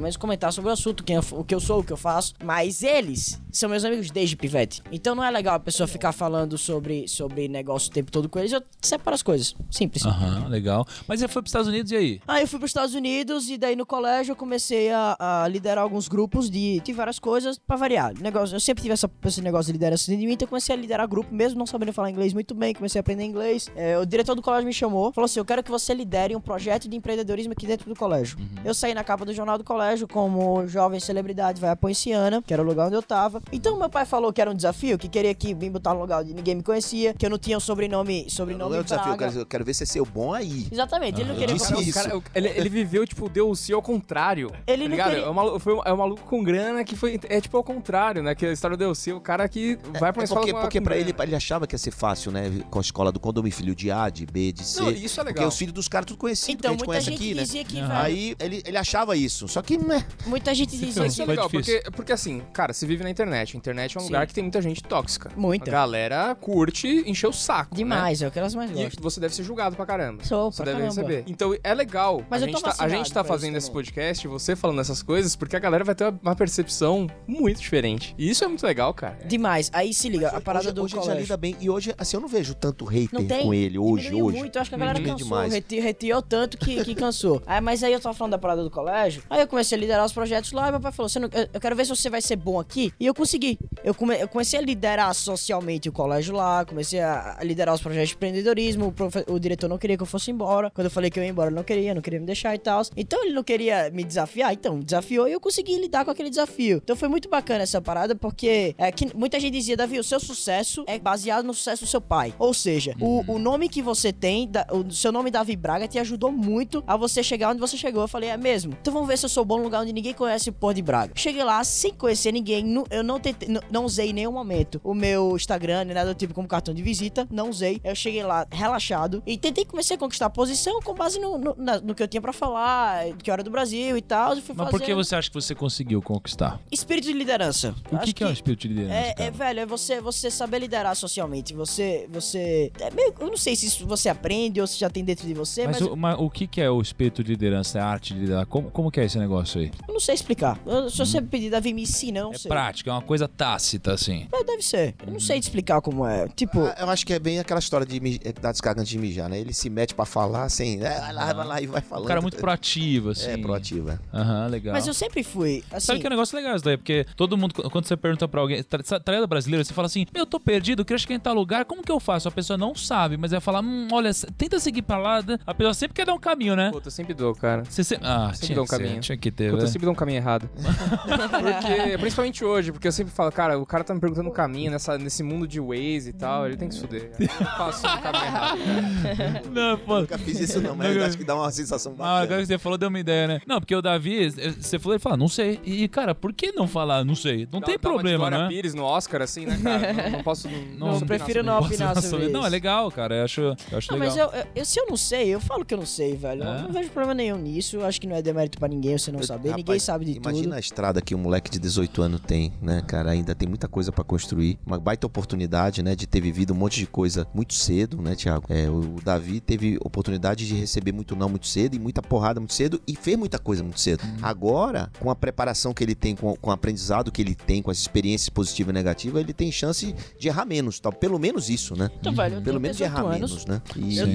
menos comentar sobre o assunto, o que eu sou, o que eu faço. Mas eles são meus amigos desde pivete. Então não é legal a pessoa ficar falando sobre negócio o tempo todo com eles. Eu separo as coisas. Simples. Aham, legal. Mas você foi pros Estados Unidos e aí? Aí eu fui pros Estados Unidos e daí no colégio eu comecei a liderar alguns grupos de várias coisas pra variar. Eu sempre tive esse negócio de liderança dentro de mim, então eu comecei a liderar grupo, mesmo não sabendo falar inglês muito bem, comecei a aprender inglês. O diretor do colégio me chamou, falou assim, eu quero que você lidere um projeto de empreendedorismo aqui dentro do colégio. Eu saí na capa do jornal do colégio como jovem celebridade vai à Poinciana, que era o lugar onde eu tava. Então meu pai falou que era um desafio, que queria que me botar num lugar onde ninguém me conhecia, que eu não tinha um sobrenome não é um desafio, eu quero ver se é seu bom aí. Exatamente, ele não queria... Ele viveu, tipo, deu o si ao contrário. Ele não queria... É um maluco com grana que foi... É tipo ao contrário, né? Que a história deu o si, o cara que vai pra uma escola... Porque pra ele achava que ia ser fácil, né? Com a escola do condomínio, filho de A, de B, de C. Não, isso é legal. Porque os filhos dos caras tudo conhecidos, então, que a gente conhece aqui, né? Dizia que, Aí ele achava isso, só que não é. Muita gente dizia isso é legal, porque assim, cara, você vive na internet. A internet é um lugar que tem muita gente tóxica. Muita. A galera curte encher o saco. Demais, né? é o que elas mais gostam. E você deve ser julgado pra caramba. Você deve receber. Então é legal. Mas a gente tá fazendo esse podcast, você falando essas coisas, porque a galera vai ter uma percepção muito diferente. E isso é muito legal, cara. Demais. Aí se liga, a parada do colégio. Hoje já lida bem. E hoje, assim, eu não vejo tanto hater tem, com ele hoje. Muito, eu acho que a galera cansou. Retiou tanto que cansou. Mas aí eu tava falando da parada do colégio, aí eu comecei a liderar os projetos lá, e meu pai falou, eu quero ver se você vai ser bom aqui. E eu consegui. Eu comecei a liderar socialmente o colégio lá, comecei a liderar os projetos de empreendedorismo, o diretor não queria que eu fosse embora. Quando eu falei que eu ia embora, ele não queria me deixar e tal. Então ele não queria me desafiar, então desafiou e eu consegui lidar com aquele desafio. Então foi muito bacana essa parada, porque que muita gente dizia, Davi, o seu sucesso é baseado no sucesso do seu pai. Ou seja, o nome que você tem, o seu nome Davi Braga te ajudou muito a você chegar onde você chegou. Eu falei, é mesmo? Então vamos ver se eu sou bom no lugar onde ninguém conhece o Porto de Braga. Cheguei lá sem conhecer ninguém, eu não usei em nenhum momento o meu Instagram, nem nada do tipo como cartão de visita, não usei. Eu cheguei lá relaxado e comecei a conquistar a posição com base no que eu tinha pra falar, que era do Brasil e tal. Mas por que você acha que você conseguiu conquistar? Espírito de liderança. O que é um espírito de liderança? Velho, é você saber liderar socialmente. Eu não sei se isso você aprende ou se já tem dentro de você, mas o que é o espírito de liderança? É a arte de liderar? Como que é esse negócio aí? eu não sei explicar. Se você pedir, Davi, me ensina, eu não sei. É prática, é uma coisa tácita, assim. Deve ser. Eu não sei te explicar como é. Tipo... Eu acho que é bem aquela história da descarga antes de mijar, né? Ele se mete pra falar assim, vai lá e vai falando. Um cara muito proativo, assim. É, proativo, Aham, legal. Mas eu sempre fui, assim... Sabe que é um negócio legal isso daí? Porque todo mundo, quando você pergunta pra alguém, traída brasileira, você fala assim, eu tô perdido, eu queria chegar em tal lugar, como que eu faço? A pessoa não sabe, mas vai falar, olha, tenta seguir pra lá. A pessoa sempre quer dar um caminho, né? Puta, eu sempre dou, cara. Sempre dou um caminho. Tinha que ter, Puta, eu sempre dou um caminho errado. Porque, principalmente hoje, porque eu sempre falo, cara, o cara tá me perguntando o caminho nesse mundo de Waze e tal, ele tem que se fuder. Eu faço um caminho errado, cara. Não, pô. Nunca fiz isso não, mas eu acho que dá uma sensação bacana. Agora que você falou, deu uma ideia, né? Não, porque o Davi, você falou, ele fala, não sei. E, cara, por que não falar, não sei? Não tem problema, né? Pires no Oscar, assim, né, cara? Não posso... Não, eu prefiro não opinar sobre isso. Não, é legal, cara. Eu acho legal. Mas se eu não sei, eu falo que eu não sei, velho. Eu não vejo problema nenhum nisso. Eu acho que não é demérito pra ninguém você não saber. Ninguém sabe de tudo. Imagina a estrada que um moleque de 18 anos tem, né, cara? Ainda tem muita coisa pra construir. Uma baita oportunidade, né, de ter vivido um monte de coisa muito cedo, né, Thiago? O Davi teve oportunidade de receber muito não muito cedo e muita porrada muito cedo e fez muita coisa muito cedo. Agora, com a preparação que ele tem, com o aprendizado que ele tem, com as experiências positivas e negativas, ele tem chance de errar menos, tal. Pelo menos isso, né? Então, velho, pelo menos de errar menos, né?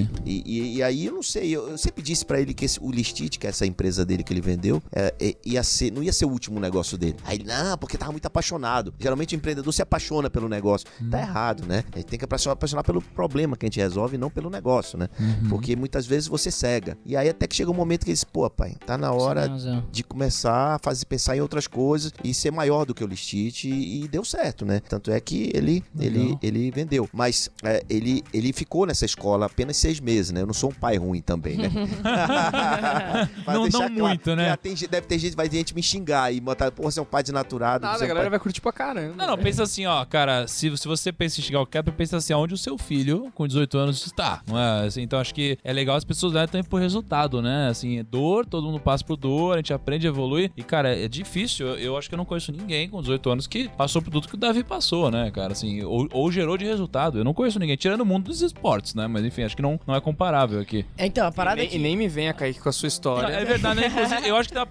E aí eu não sei, eu sempre disse pra ele que o Listite, que é essa empresa dele que ele vendeu, não ia ser o último negócio dele. Aí ele, não, porque tava muito apaixonado. Geralmente o empreendedor se apaixona pelo negócio. Tá errado, né? A gente tem que apaixonar pelo problema que a gente resolve e não pelo negócio, né? Porque muitas vezes você cega. E aí até que chega um momento que ele diz, pô, pai, tá na hora de começar a pensar em outras coisas e ser maior do que o Listite e deu certo, né? Tanto é que ele vendeu. Mas ele ficou nessa escola apenas 6 meses, né? Eu não sou um pai ruim também, né? Não claro, muito, né? Deve ter gente me xingar e botar, pô, você é um pai desnaturado. Nada, a galera vai curtir pra caramba. Não, pensa assim, ó, cara, se você pensa em xingar o Kepler, pensa assim, onde o seu filho, com 18 anos, está, não é? Assim, então acho que é legal as pessoas darem também por resultado, né? Assim, é dor, todo mundo passa por dor, a gente aprende a evoluir. E, cara, é difícil. Eu acho que eu não conheço ninguém com 18 anos que passou por tudo que o Davi passou, né, cara? Assim, ou gerou de resultado. Eu não conheço ninguém, tirando o mundo dos esportes, né? Mas enfim, acho que não é comparável aqui. Então, a parada e nem me venha, Kaique, com a sua história. É verdade, né? Inclusive, eu acho que tem uma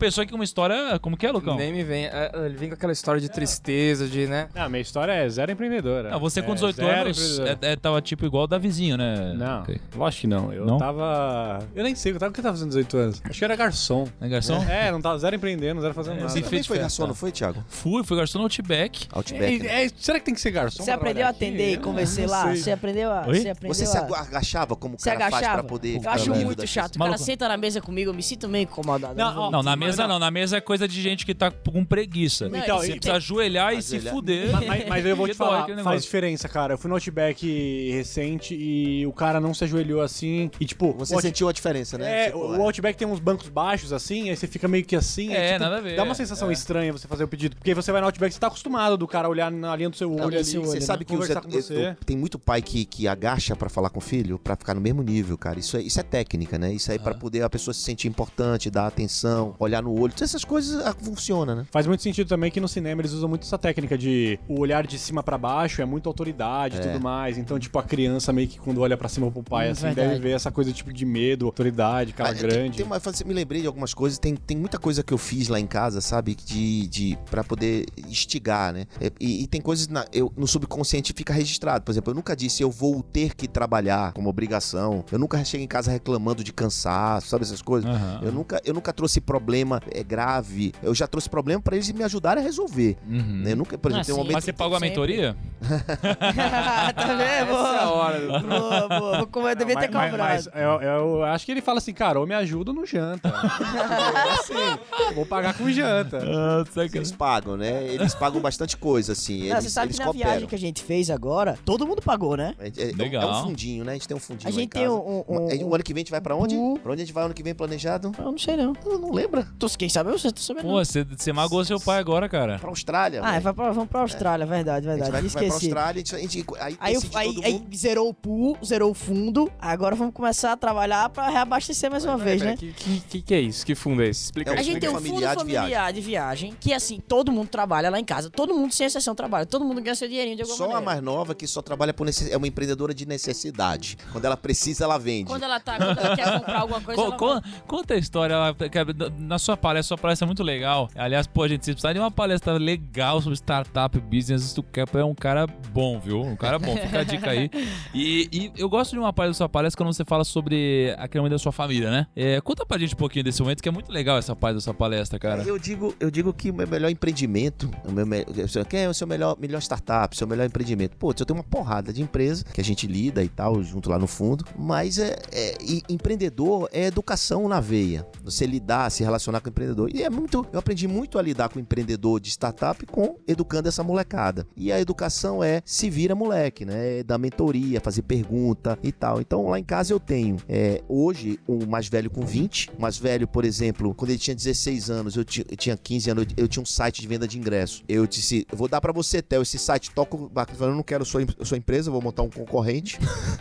pessoa que com uma história... Como que é, Lucão? Nem me vem. Ele vem com aquela história de tristeza, de, né? Não, minha história é zero empreendedora. Não, você com 18 zero anos empreendedora. tava tipo igual o da vizinho, né? Não, Ok. lógico que não. Eu Não? tava... Eu nem sei, o que eu tava fazendo 18 anos? Acho que era garçom. É garçom? Não tava zero empreendendo, zero fazendo nada. sim. Você também foi festa. garçom, não foi, Thiago? Fui garçom no Outback. Outback, né? Será que tem que ser garçom? Você pra aprendeu a trabalhar aqui? atender e Eu convencer não lá? sei. Você aprendeu a... Oi? Você aprendeu Você se a... agachava como o Você cara faz agachava? pra poder... Eu acho ficar livre muito das chato. O Maluco. cara senta na mesa comigo, eu me sinto meio incomodado. Não, Eu vou- ó, Não, na Mas mesa não. não. Na mesa é coisa de gente que tá com preguiça. Não, Então, e Você tem- precisa ajoelhar e se Ajoelhar. fuder. Mas eu vou te Que dói falar, aquele faz negócio. diferença, cara. Eu fui no Outback recente e o cara não se ajoelhou assim. E tipo, Você o Out- sentiu a diferença, né? Você, o Outback tem uns bancos baixos assim, aí você fica meio que assim. É, aí, tipo, nada a ver. Dá uma sensação É. estranha você fazer o pedido. Porque você vai no Outback, você tá acostumado do cara olhar na linha do seu olho ali. Você sabe que conversar com você. tem muito pai que agacha pra falar com o filho, pra ficar no mesmo nível, cara. Isso é técnica, né? Isso aí pra poder a pessoa se sentir importante, dar atenção, olhar no olho. Todas essas coisas funcionam, né? Faz muito sentido também que no cinema eles usam muito essa técnica de o olhar de cima pra baixo é muito autoridade e tudo mais. Então, tipo, a criança meio que quando olha pra cima pro pai, assim, verdade. deve ver essa coisa tipo de medo, autoridade, cara grande. Me lembrei de algumas coisas. Tem muita coisa que eu fiz lá em casa, sabe? Pra poder instigar, né? E tem coisas no subconsciente fica registrado. Por exemplo, eu nunca disse eu vou ter que trabalhar como obrigação. Eu nunca cheguei em casa reclamando de cansaço, sabe essas coisas? Aham. Eu nunca trouxe problema grave. Eu já trouxe problema pra eles me ajudarem a resolver. Uhum. Né? Eu nunca, por exemplo, tem um sim. momento Mas você pagou a Sempre. mentoria? Tá vendo? Essa é a hora. Boa. Como eu devia ter cobrado. Mas eu acho que ele fala assim, cara, ou me ajuda no janta. assim, eu vou pagar com janta. eles pagam, né? Eles pagam bastante coisa, assim. Não, Eles, você sabe eles que na cooperam. viagem que a gente fez agora, todo mundo pagou, né? Legal. É um fundinho, né? A gente tem um fundinho A lá em gente tem casa. um- O ano que vem a gente vai pra onde? um- Pra onde a gente vai ano que vem planejado? Eu não sei não. Eu não lembro. Quem sabe eu sei, tô sabendo. Pô, você magoou seu pai agora, cara. Pra Austrália. Ah, velho. vamos pra Austrália, verdade. A gente vai pra Esqueci. Austrália, aí Aí, decide todo aí mundo. zerou o pool, zerou o fundo. Agora vamos começar a trabalhar pra reabastecer mais uma vez, né? Que é isso? Que fundo é esse? Explica É um A aí. gente tem um fundo familiar de familiar de viagem, que assim, todo mundo trabalha lá em casa. Todo mundo, sem exceção, trabalha. Todo mundo ganha seu dinheirinho de alguma Só a maneira. mais nova que só trabalha por necessidade. É uma empreendedora de necessidade. Quando ela precisa, ela vende. Quando ela quer comprar alguma coisa, ela vai- Conta a história lá, na sua palestra é muito legal. Aliás, pô, gente, se precisar de uma palestra legal sobre startup, business, tu quer é um cara bom, viu? Um cara bom, fica a dica aí. E eu gosto de uma parte da sua palestra quando você fala sobre aquele momento da sua família, né? Conta pra gente um pouquinho desse momento, que é muito legal essa parte da sua palestra, cara. Eu digo que o meu melhor empreendimento, quem é o seu melhor startup, seu melhor empreendimento? Pô, eu tenho uma porrada de empresa que a gente lida e tal, junto lá no fundo, mas empreendedor é educação na veia. Você lidar, se relacionar com o empreendedor. E eu aprendi muito a lidar com o empreendedor de startup educando essa molecada. E a educação se vira moleque, né? É dar mentoria, fazer pergunta e tal. Então lá em casa eu tenho, hoje, um mais velho com 20, o mais velho, por exemplo, quando ele tinha 16 anos, eu tinha 15 anos, eu tinha um site de venda de ingresso. Eu disse, eu vou dar pra você, Theo, esse site, toca o barco. Eu não quero sua empresa, eu vou montar um concorrente.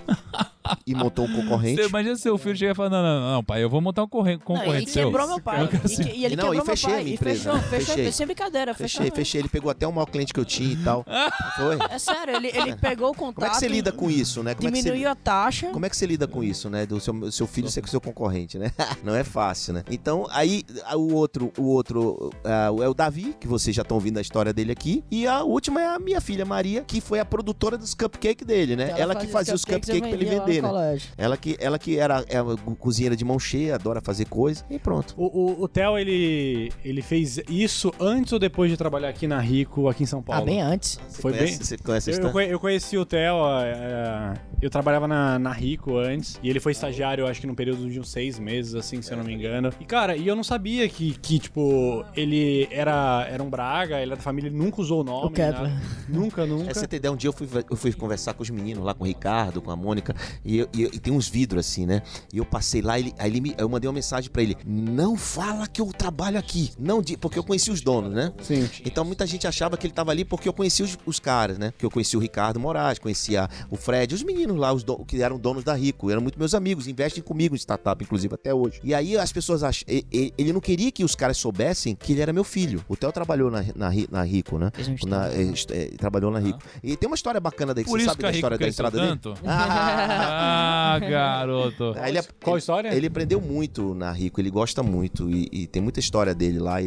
E montou um concorrente. Você imagina seu filho chegar e falar, não, pai, eu vou montar um Não, concorrente e seu. quebrou meu pai. E ele Não, quebrou e fechei meu a pai. minha E empresa. fechou, Fechei. sem brincadeira. Fechei. Ele pegou até o maior cliente que eu tinha e tal. Foi. É sério, ele pegou o contato. Como é que você lida com isso, né? Diminuiu a taxa. Como é que você lida com isso, né? Do seu filho ser com seu concorrente, né? Não é fácil, né? Então, aí, o outro é o Davi, que vocês já estão ouvindo a história dele aqui. E a última é a minha filha, Maria, que foi a produtora dos cupcakes dele, né? Ela que fazia os cupcakes pra ele vender, né? Ela que era uma cozinheira de mão cheia, adora fazer coisa. E pronto. O Theo, ele fez isso antes ou depois de trabalhar aqui na Rico, aqui em São Paulo? Bem antes. Você conhece a Eu, história? eu conheci o Theo, eu trabalhava na Rico antes, e ele foi estagiário, acho que num período de uns 6 meses, assim, se eu não me engano. E, cara, eu não sabia que tipo, ele era um Braga, ele era da família, ele nunca usou o nome. O Kepler. Nunca. Você tem ideia, um dia eu fui conversar com os meninos lá, com o Ricardo, com a Mônica, e tem uns vidros assim, né? E eu passei lá, eu mandei uma mensagem pra ele: não fala que eu trabalho aqui. Porque eu conheci os donos, né? Sim. Então muita gente achava que ele tava ali porque eu conhecia os caras, né? Que eu conhecia o Ricardo Moraes, conhecia o Fred, os meninos lá, que eram donos da Rico, eram muito meus amigos, investem comigo em startup, inclusive, até hoje. E aí as pessoas acham, ele não queria que os caras soubessem que ele era meu filho. O Theo trabalhou na Rico, né? Trabalhou na Rico. E tem uma história bacana daí, que Por você isso sabe que a da Rico história da cresceu entrada dele? tanto. Ah, garoto. Aí Qual história? Ele aprendeu muito na Rico, ele gosta muito e tem muita história dele lá.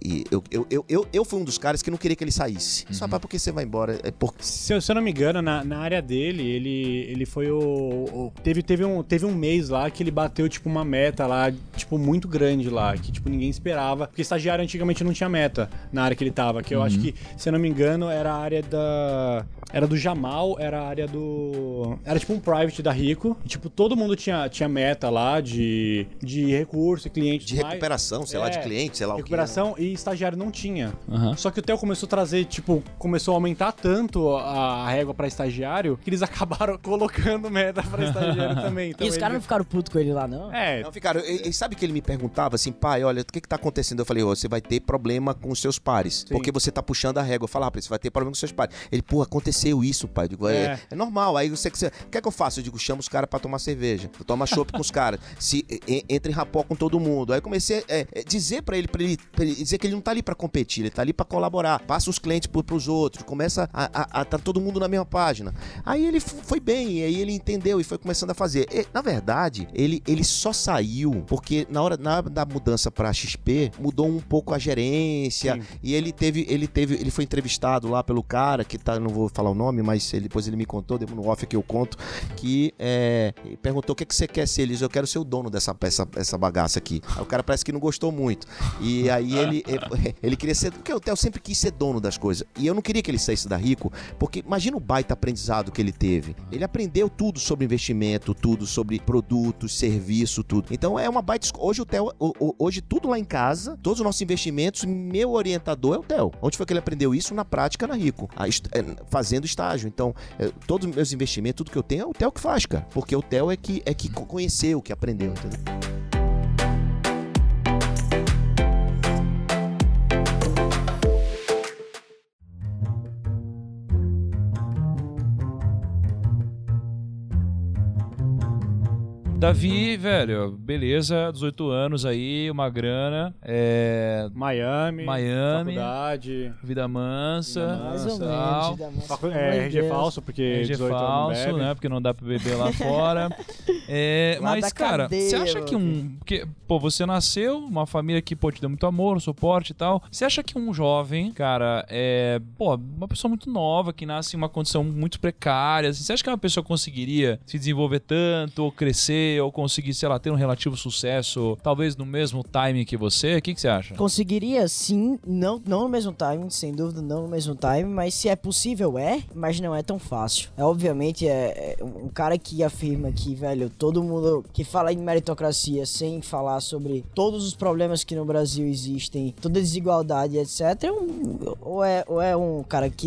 Eu fui um dos caras que não queria que ele saísse. Só por que você vai embora? Se eu não me engano, na área dele, ele foi teve um mês lá que ele bateu, tipo, uma meta lá, tipo, muito grande lá, que, tipo, ninguém esperava. Porque estagiário antigamente não tinha meta na área que ele tava, que eu acho que, se eu não me engano, era a área era do Jamal, era a área era tipo um private da Rico. E, tipo, todo mundo tinha meta lá de recurso, cliente. De recuperação, sei lá, de cliente, sei lá o que. Recuperação e estagiário não tinha. Uhum. Só que o Theo começou a trazer, tipo, começou a aumentar tanto a régua pra estagiário que eles acabaram colocando meta pra estagiário também. Então, E os caras não ficaram putos com ele lá, não? Não ficaram. E sabe que ele me perguntava assim, pai, olha, o que tá acontecendo? Eu falei, você vai ter problema com os seus pares. Sim. Porque você tá puxando a régua. Eu falava pra ele, você vai ter problema com os seus pares. Ele, aconteceu isso, pai. Eu digo, é normal. Aí o que é que eu faço? Eu digo, chama os caras pra tomar cerveja. Eu tomo chopp com os caras. Entra em rapó com todo mundo. Aí eu comecei a dizer pra ele dizer que ele não tá ali pra competir, ele tá ali pra colaborar. Passa os clientes pros outros. Começa a tá todo mundo na mesma página. Aí ele foi bem, aí ele entendeu e foi começando a fazer. Na verdade, ele só saiu porque na hora da mudança pra XP, mudou um pouco a gerência. Sim. E ele foi entrevistado lá pelo cara, que tá, não vou falar o nome, mas depois ele me contou, no off aqui eu conto, que perguntou o que você quer ser. Ele disse, eu quero ser o dono dessa bagaça aqui. Aí o cara parece que não gostou muito. E aí ele queria ser, porque o Theo sempre quis ser dono das coisas. E eu não queria que ele saísse da Rico, porque imagina o baita aprendizado que ele teve. Ele aprendeu tudo sobre investimento, tudo sobre produtos, serviço, tudo. Então é uma baita... Hoje o Theo, hoje tudo lá em casa, todos os nossos investimentos, meu orientador é o Theo. Onde foi que ele aprendeu isso? Na prática, na Rico. Fazendo estágio. Então, todos os meus investimentos, tudo que eu tenho, é o Theo que faz, cara. Porque o Theo é que conheceu, que aprendeu, entendeu? Davi, velho, beleza, 18 anos aí, uma grana, Miami, faculdade, vida mansa, mais ou tal. menos. RG falso, porque RG 18 falso, anos não bebe. né, porque não dá pra beber lá fora. Lá Mas, da cara, cadeia, você acha que porque, você nasceu, uma família que, te deu muito amor, suporte e tal, você acha que um jovem, cara, uma pessoa muito nova, que nasce em uma condição muito precária, assim, você acha que uma pessoa conseguiria se desenvolver tanto, ou crescer, ou conseguir, sei lá, ter um relativo sucesso, talvez no mesmo timing que você? O que você acha? Conseguiria sim, não no mesmo timing, sem dúvida não no mesmo timing, mas se é possível mas não é tão fácil. Obviamente um cara que afirma que, velho, todo mundo que fala em meritocracia sem falar sobre todos os problemas que no Brasil existem, toda a desigualdade, etc, ou é um cara que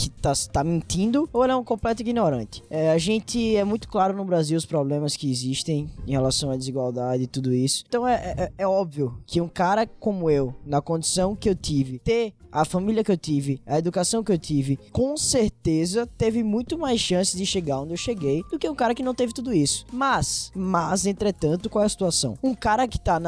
tá mentindo, ou ele é um completo ignorante. A gente é muito claro no Brasil os problemas que existem em relação à desigualdade e tudo isso. Então é óbvio que um cara como eu, na condição que eu tive, ter a família que eu tive, a educação que eu tive, com certeza teve muito mais chances de chegar onde eu cheguei do que um cara que não teve tudo isso. Mas, entretanto, qual é a situação? Um cara que tá na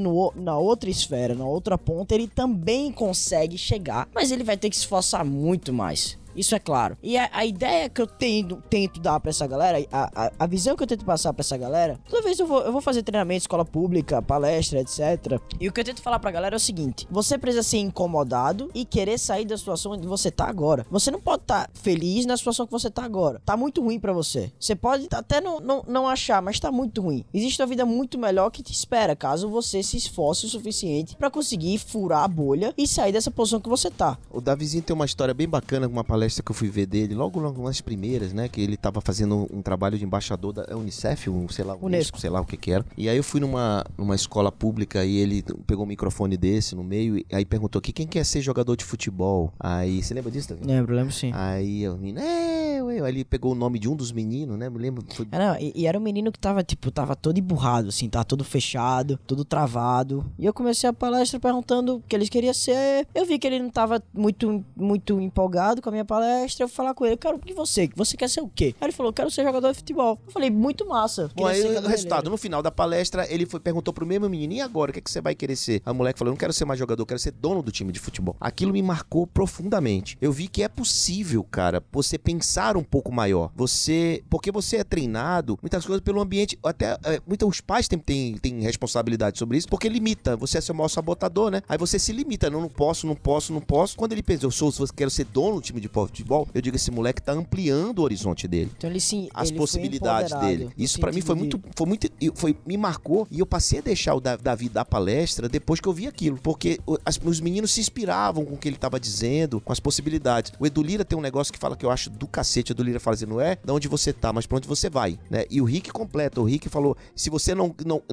outra esfera, na outra ponta, ele também consegue chegar, mas ele vai ter que se esforçar muito mais. Isso é claro. E a ideia que eu tento dar pra essa galera, a visão que eu tento passar pra essa galera, toda vez eu vou fazer treinamento, escola pública, palestra, etc. E o que eu tento falar pra galera é o seguinte: você precisa ser incomodado e querer sair da situação onde você tá agora. Você não pode estar feliz na situação que você tá agora. Tá muito ruim pra você. Você pode até não achar, mas tá muito ruim. Existe uma vida muito melhor que te espera, caso você se esforce o suficiente pra conseguir furar a bolha e sair dessa posição que você tá. O Davizinho tem uma história bem bacana, uma palestra que eu fui ver dele, logo nas primeiras, né, que ele tava fazendo um trabalho de embaixador da Unicef, Unesco, sei lá o que era. E aí eu fui numa escola pública e ele pegou um microfone desse no meio e aí perguntou aqui, quem quer ser jogador de futebol? Aí, você lembra disso, Davi? Lembro sim. Aí o menino, aí ele pegou o nome de um dos meninos, né, me lembro. E era um menino que tava todo emburrado, assim, tava todo fechado, todo travado. E eu comecei a palestra perguntando o que eles queriam ser. Eu vi que ele não tava muito empolgado com a minha palestra. Eu fui falar com ele, cara, o que você quer ser o quê? Aí ele falou, quero ser jogador de futebol. Eu falei, muito massa. Bom, aí o resultado, no final da palestra, ele perguntou pro mesmo menino, e agora, o que você vai querer ser? A moleque falou, eu não quero ser mais jogador, eu quero ser dono do time de futebol. Aquilo me marcou profundamente. Eu vi que é possível, cara, você pensar um pouco maior. Porque você é treinado, muitas coisas pelo ambiente, até os pais têm responsabilidade sobre isso, porque limita, você é seu maior sabotador, né? Aí você se limita, não posso. Quando ele pensa, quero ser dono do time de futebol, eu digo, esse moleque tá ampliando o horizonte dele. Então as possibilidades dele. Isso pra mim me marcou, e eu passei a deixar o Davi dar palestra depois que eu vi aquilo, porque os meninos se inspiravam com o que ele tava dizendo, com as possibilidades. O Edu Lira tem um negócio que fala que eu acho do cacete. O Edu Lira fala assim, não é de onde você tá, mas pra onde você vai, né? E o Rick completa. O Rick falou, se você não,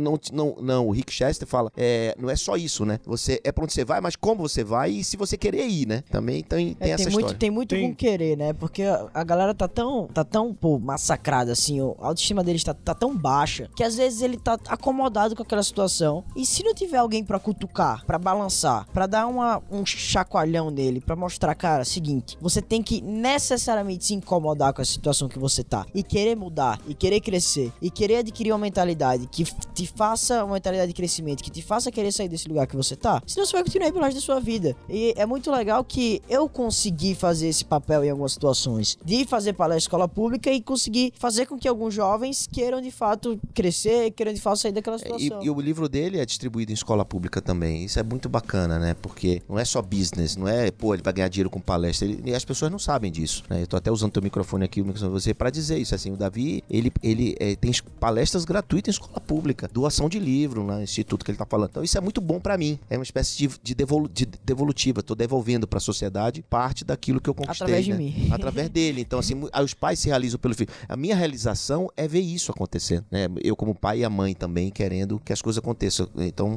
o Rick Chester fala, não é só isso, né? Você é pra onde você vai, mas como você vai e se você querer ir, né? Também tem essa história. Tem muito com querer, né? Porque a galera tá tão massacrada, assim, a autoestima deles tá tão baixa, que às vezes ele tá acomodado com aquela situação, e se não tiver alguém pra cutucar, pra balançar, pra dar um chacoalhão nele, pra mostrar, cara, seguinte, você tem que necessariamente se incomodar com a situação que você tá, e querer mudar, e querer crescer, e querer adquirir uma mentalidade que te faça uma mentalidade de crescimento, que te faça querer sair desse lugar que você tá, senão você vai continuar aí pelo resto da sua vida. E é muito legal que eu consegui fazer esse papel em algumas situações, de fazer palestra em escola pública e conseguir fazer com que alguns jovens queiram de fato crescer, queiram de fato sair daquela situação. E o livro dele é distribuído em escola pública também. Isso é muito bacana, né? Porque não é só business, não é, ele vai ganhar dinheiro com palestra. E as pessoas não sabem disso, né? Eu tô até usando teu microfone aqui, o microfone de você, pra dizer isso. Assim, o Davi, ele tem palestras gratuitas em escola pública, doação de livro, no instituto que ele tá falando. Então isso é muito bom pra mim. É uma espécie de devolutiva. Tô devolvendo pra sociedade parte daquilo que eu conquistei. Através de mim. Através dele. Então, assim, os pais se realizam pelo filho. A minha realização é ver isso acontecendo, né? Eu como pai e a mãe também querendo que as coisas aconteçam. Então,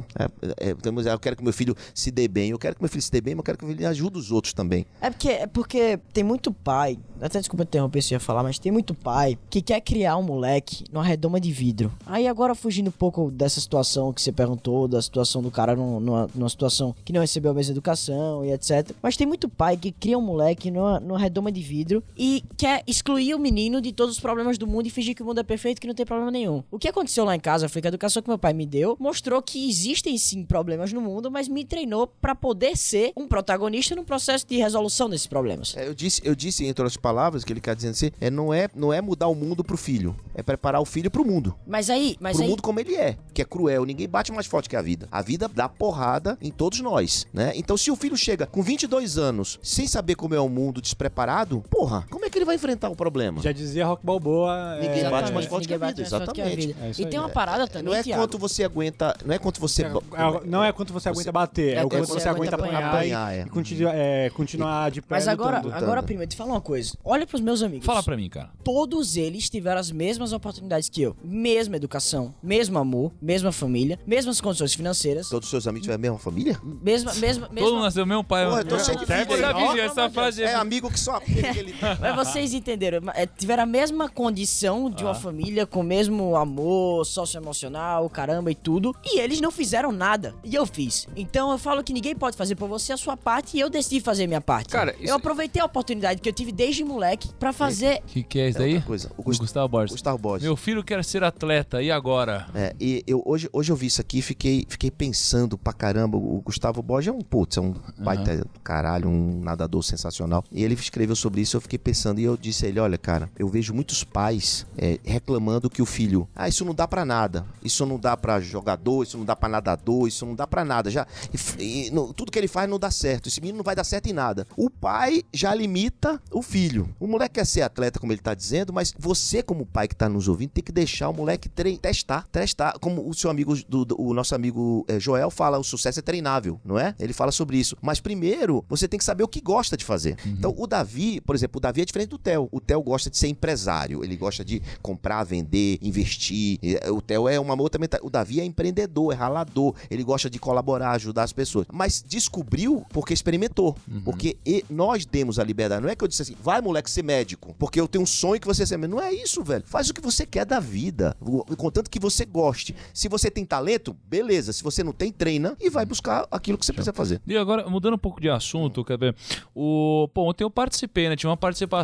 eu quero que meu filho se dê bem. Eu quero que meu filho se dê bem, mas eu quero que ele ajude os outros também. É porque tem muito pai, até desculpa interromper se eu ia falar, mas tem muito pai que quer criar um moleque numa redoma de vidro. Aí agora, fugindo um pouco dessa situação que você perguntou, da situação do cara numa situação que não recebeu a mesma educação e etc. Mas tem muito pai que cria um moleque numa redoma de vidro e quer excluir o menino de todos os problemas do mundo e fingir que o mundo é perfeito, que não tem problema nenhum. O que aconteceu lá em casa foi que a educação que meu pai me deu mostrou que existem sim problemas no mundo, mas me treinou pra poder ser um protagonista no processo de resolução desses problemas. Eu disse entre outras palavras, que ele quer dizer assim, não é mudar o mundo pro filho, é preparar o filho pro mundo. Pro mundo como ele é, que é cruel, ninguém bate mais forte que a vida. A vida dá porrada em todos nós, né? Então se o filho chega com 22 anos, sem saber como é o mundo, despreparado, como é que ele vai enfrentar o problema? Já dizia Rock Balboa... Ninguém bate mais forte que a vida, exatamente. E tem uma parada também, não é quanto você aguenta, não é quanto você... Não é quanto você aguenta bater, é o quanto você aguenta apanhar e continuar de pé. Mas agora, primo, eu te falo uma coisa. Olha pros meus amigos. Fala pra mim, cara. Todos eles tiveram as mesmas oportunidades que eu. Mesma educação, mesmo amor, mesma família, mesmas condições financeiras. Todos os seus amigos tiveram a mesma família? Mesma... Todo mundo nasceu mesmo pai. Porra, eu tô cheio de filho aí. Essa frase é amigo que só aquele... Mas vocês entenderam. Tiveram a mesma condição de uma família, com o mesmo amor, socioemocional, caramba e tudo. E eles não fizeram nada. E eu fiz. Então eu falo que ninguém pode fazer por você a sua parte e eu decidi fazer a minha parte. Cara, eu aproveitei a oportunidade que eu tive desde moleque pra fazer... Que é isso daí? Coisa. O Gustavo Borges. Gustavo Borges. Meu filho quer ser atleta, e agora? E hoje eu vi isso aqui e fiquei pensando pra caramba. O Gustavo Borges é um baita do caralho, um nadador sensacional. E ele escreveu sobre isso, eu fiquei pensando, e eu disse a ele, olha, cara, eu vejo muitos pais reclamando que o filho, isso não dá pra nada, isso não dá pra jogador, isso não dá pra nadador, isso não dá pra nada, tudo que ele faz não dá certo, esse menino não vai dar certo em nada. O pai já limita o filho. O moleque quer ser atleta, como ele tá dizendo, mas você, como pai que tá nos ouvindo, tem que deixar o moleque testar, como o seu amigo, o nosso amigo Joel fala, o sucesso é treinável, não é? Ele fala sobre isso. Mas primeiro, você tem que saber o que gosta de fazer. Então, o Davi, por exemplo, o Davi é diferente do Theo. O Theo gosta de ser empresário, ele gosta de comprar, vender, investir. O Theo é uma outra mentalidade. O Davi é empreendedor, é ralador, ele gosta de colaborar, ajudar as pessoas. Mas descobriu porque experimentou. Porque nós demos a liberdade. Não é que eu disse assim, vai, moleque, ser médico, porque eu tenho um sonho que você seja médico. Não é isso, velho. Faz o que você quer da vida, contanto que você goste. Se você tem talento, beleza. Se você não tem, treina e vai buscar aquilo que você precisa fazer. E agora, mudando um pouco de assunto, quer ver? Ontem eu participei, né? Tinha uma participação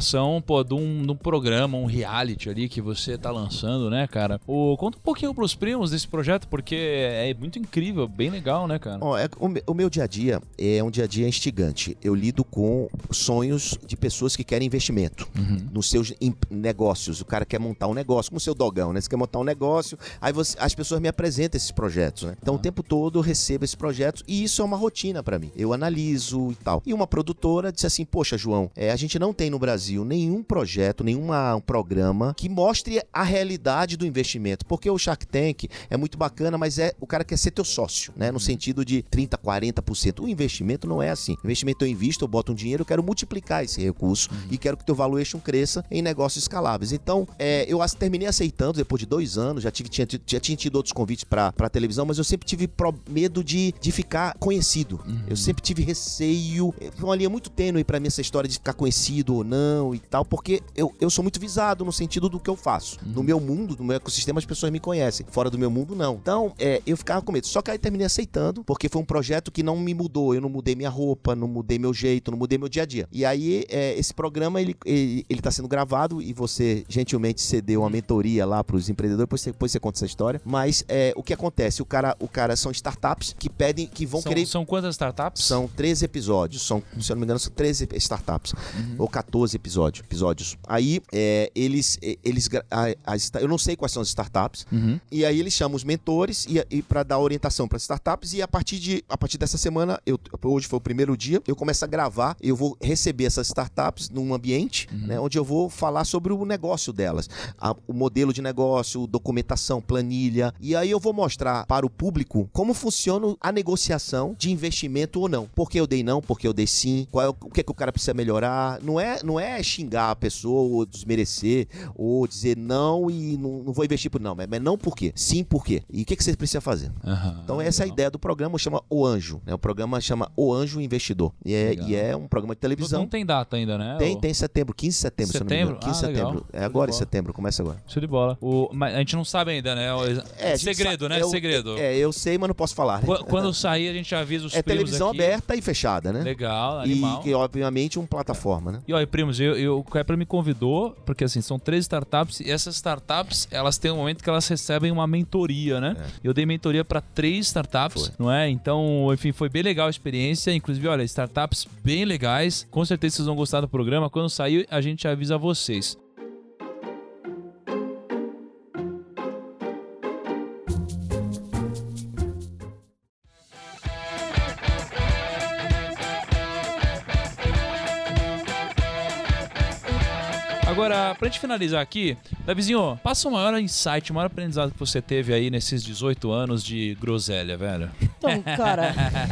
preparação, pô, de um programa, um reality ali que você tá lançando, né, cara? Conta um pouquinho pros primos desse projeto, porque é muito incrível, bem legal, né, cara? O meu dia a dia é um dia a dia instigante. Eu lido com sonhos de pessoas que querem investimento nos seus negócios. O cara quer montar um negócio, como o seu dogão, né? Você quer montar um negócio, aí as pessoas me apresentam esses projetos, né? Então o tempo todo eu recebo esses projetos e isso é uma rotina pra mim. Eu analiso e tal. E uma produtora disse assim, poxa, João, a gente não tem no Brasil nenhum projeto, nenhum programa que mostre a realidade do investimento. Porque o Shark Tank é muito bacana, mas o cara quer ser teu sócio, né? No sentido de 30%, 40%. O investimento não é assim. O investimento eu invisto, eu boto um dinheiro, eu quero multiplicar esse recurso e quero que teu valuation cresça em negócios escaláveis. Então, eu terminei aceitando depois de 2 anos, já tinha tido outros convites pra televisão, mas eu sempre tive medo de ficar conhecido. Eu sempre tive receio. Foi uma linha muito tênue pra mim essa história de ficar conhecido ou não e tal, porque eu sou muito visado no sentido do que eu faço. No meu mundo, no meu ecossistema, as pessoas me conhecem. Fora do meu mundo, não. Então, eu ficava com medo. Só que aí terminei aceitando, porque foi um projeto que não me mudou. Eu não mudei minha roupa, não mudei meu jeito, não mudei meu dia a dia. E aí, esse programa, ele tá sendo gravado e você gentilmente cedeu uma mentoria lá pros empreendedores, depois você conta essa história. Mas o que acontece? O cara são startups que pedem, que vão querer... São quantas startups? São 13 episódios. Se eu não me engano, são 13 startups. Ou 14 episódios. Aí, eu não sei quais são as startups. E aí eles chamam os mentores e para dar orientação para as startups. E a partir dessa semana, hoje foi o primeiro dia, eu começo a gravar. Eu vou receber essas startups num ambiente, né, onde eu vou falar sobre o negócio delas. O modelo de negócio, documentação, planilha. E aí eu vou mostrar para o público como funciona a negociação de investimento ou não. Por que eu dei não, por que eu dei sim, o que o cara precisa melhorar. Não é xingar a pessoa ou desmerecer ou dizer não e não vou investir por não, mas não por quê? Sim por quê? E o que você precisa fazer? Então essa é a ideia do programa, chama O Anjo, né? O programa chama O Anjo Investidor. E é um programa de televisão. Não tem data ainda, né? Tem setembro, 15 de setembro, se eu não me engano. 15 de setembro. Legal. É agora em setembro, começa agora. Show de bola. Mas a gente não sabe ainda, né? Segredo, né? Segredo. Eu sei, mas não posso falar. Né? Quando sair, a gente avisa os primos televisão aqui. aberta e fechada, né? Legal, animal. E obviamente, uma plataforma, né? E olha, primos, o Kepler me convidou, porque assim, são 3 startups, e essas startups, elas têm um momento que elas recebem uma mentoria, né? Eu dei mentoria para 3 startups, não é? Então, enfim, foi bem legal a experiência. Inclusive, olha, startups bem legais. Com certeza vocês vão gostar do programa. Quando sair, a gente avisa vocês. Agora, pra gente finalizar aqui, Davizinho, passa o maior insight, o maior aprendizado que você teve aí nesses 18 anos de groselha, velho. Então, cara...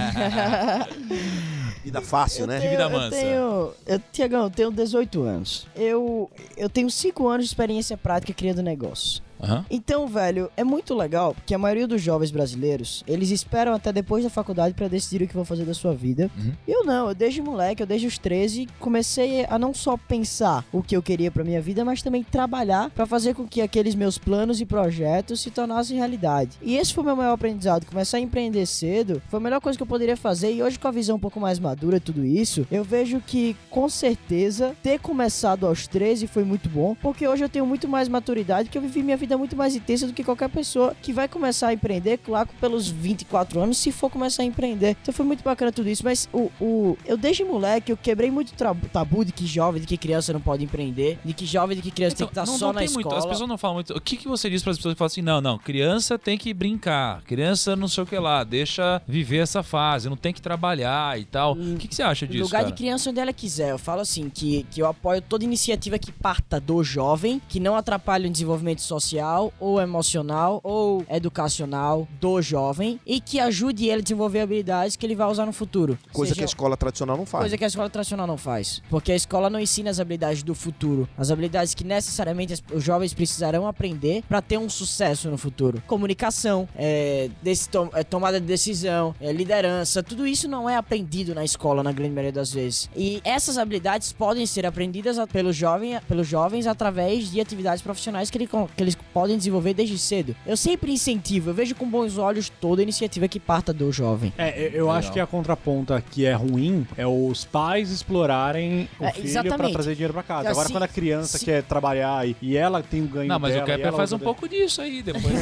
Vida fácil, né? De vida mansa. Tiagão, eu tenho 18 anos. Eu tenho 5 anos de experiência prática criando negócios. Então, velho, é muito legal porque a maioria dos jovens brasileiros, eles esperam até depois da faculdade pra decidir o que vão fazer da sua vida. Eu desde moleque, desde os 13, comecei a não só pensar o que eu queria pra minha vida, mas também trabalhar pra fazer com que aqueles meus planos e projetos se tornassem realidade. E esse foi o meu maior aprendizado. Começar a empreender cedo foi a melhor coisa que eu poderia fazer, e hoje, com a visão um pouco mais madura de tudo isso, eu vejo que, com certeza, ter começado aos 13 foi muito bom, porque hoje eu tenho muito mais maturidade, que eu vivi minha vida muito mais intensa do que qualquer pessoa que vai começar a empreender, claro, pelos 24 anos, se for começar a empreender. Então foi muito bacana tudo isso, mas eu desde moleque, eu quebrei muito tabu de que jovem, de que criança não pode empreender, de que jovem, de que criança tem que estar só na escola. As pessoas não falam muito. O que você diz para as pessoas que falam assim, não, criança tem que brincar, criança não sei o que lá, deixa viver essa fase, não tem que trabalhar e tal. O que você acha disso, No lugar cara? de criança onde ela quiser. Eu falo assim, que eu apoio toda iniciativa que parta do jovem, que não atrapalhe o desenvolvimento social, ou emocional, ou educacional do jovem, e que ajude ele a desenvolver habilidades que ele vai usar no futuro. Coisa que a escola tradicional não faz. Coisa que a escola tradicional não faz. Porque a escola não ensina as habilidades do futuro. As habilidades que necessariamente os jovens precisarão aprender para ter um sucesso no futuro. Comunicação, tomada de decisão, liderança, tudo isso não é aprendido na escola, na grande maioria das vezes. E essas habilidades podem ser aprendidas pelos jovens através de atividades profissionais que eles podem desenvolver desde cedo. Eu sempre incentivo, eu vejo com bons olhos toda iniciativa que parta do jovem. Eu acho que a contraponta que é ruim é os pais explorarem o filho pra exatamente. trazer dinheiro pra casa. Agora, Se- quando a criança se- quer trabalhar e ela tem o ganho Não, mas dela... o Kepler e ela faz usa um pouco disso aí depois.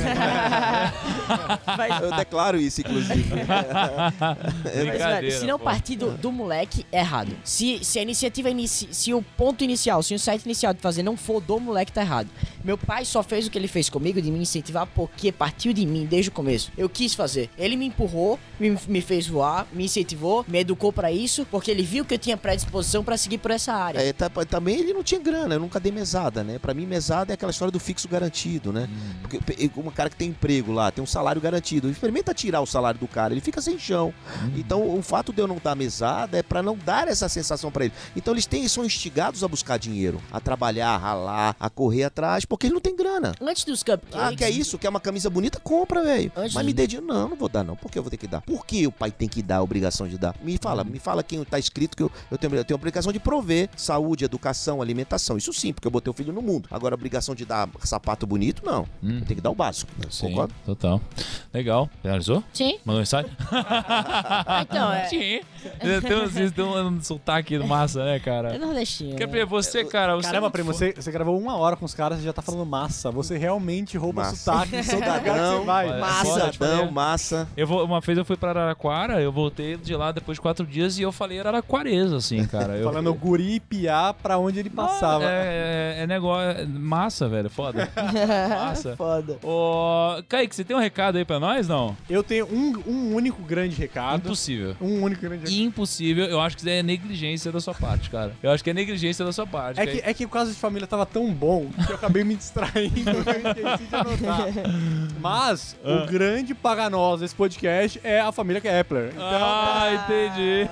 Mas, Eu declaro isso, inclusive. velho, se não pô. partir do moleque, é errado. Se a iniciativa se o ponto inicial, se o site inicial de fazer não for do moleque, tá errado. Meu pai só fez o que ele fez comigo de me incentivar porque partiu de mim desde o começo. Eu quis fazer. Ele me empurrou, me fez voar, me incentivou, me educou pra isso, porque ele viu que eu tinha predisposição pra seguir por essa área. Também ele não tinha grana, eu nunca dei mesada, né? Pra mim, mesada é aquela história do fixo garantido, né? Porque um cara que tem emprego lá, tem um salário garantido, experimenta tirar o salário do cara, ele fica sem chão. Então, o fato de eu não dar mesada é pra não dar essa sensação pra ele. Então, eles são instigados a buscar dinheiro, a trabalhar, a ralar, a correr atrás, porque eles não têm grana. Antes dos cupcakes... Ah, quer isso? Quer uma camisa bonita? Compra, velho. Antes Mas de- me dê dinheiro. Não vou dar, não. Por que eu vou ter que dar? Por que o pai tem que dar a obrigação de dar? Me fala quem tá escrito que eu tenho a obrigação de prover saúde, educação, alimentação. Isso sim, porque eu botei o filho no mundo. Agora, a obrigação de dar sapato bonito, não. Tem que dar o básico. Sim, Concorda? total. Legal. Finalizou? Sim. Mandou mensagem? Então, Sim. Tem um sotaque massa, né, É cara? nordestino. Kepler, você, cara... Você Caramba, é primo, muito você gravou 1 hora com os caras e já tá falando massa. Você realmente rouba Massa. sotaque em todo lugar que Cidadão, você vai. Olha, Massa. Cidadão, massa. Uma vez eu fui pra Araraquara, eu voltei de lá depois de 4 dias e eu falei araraquaresa, assim, cara. Falando guri e piá pra onde ele passava. É negócio... Massa, velho, foda. Massa. Foda. Ô, Kaique, você tem um recado aí pra nós, não? Eu tenho um único grande recado. Impossível. Um único grande recado. Impossível. Eu acho que isso é negligência da sua parte, cara. Eu acho que é negligência da sua parte. É que o caso de família tava tão bom que eu acabei me distraindo e esqueci de anotar. Mas o grande paganós desse podcast é a família Kepler. Então, entendi.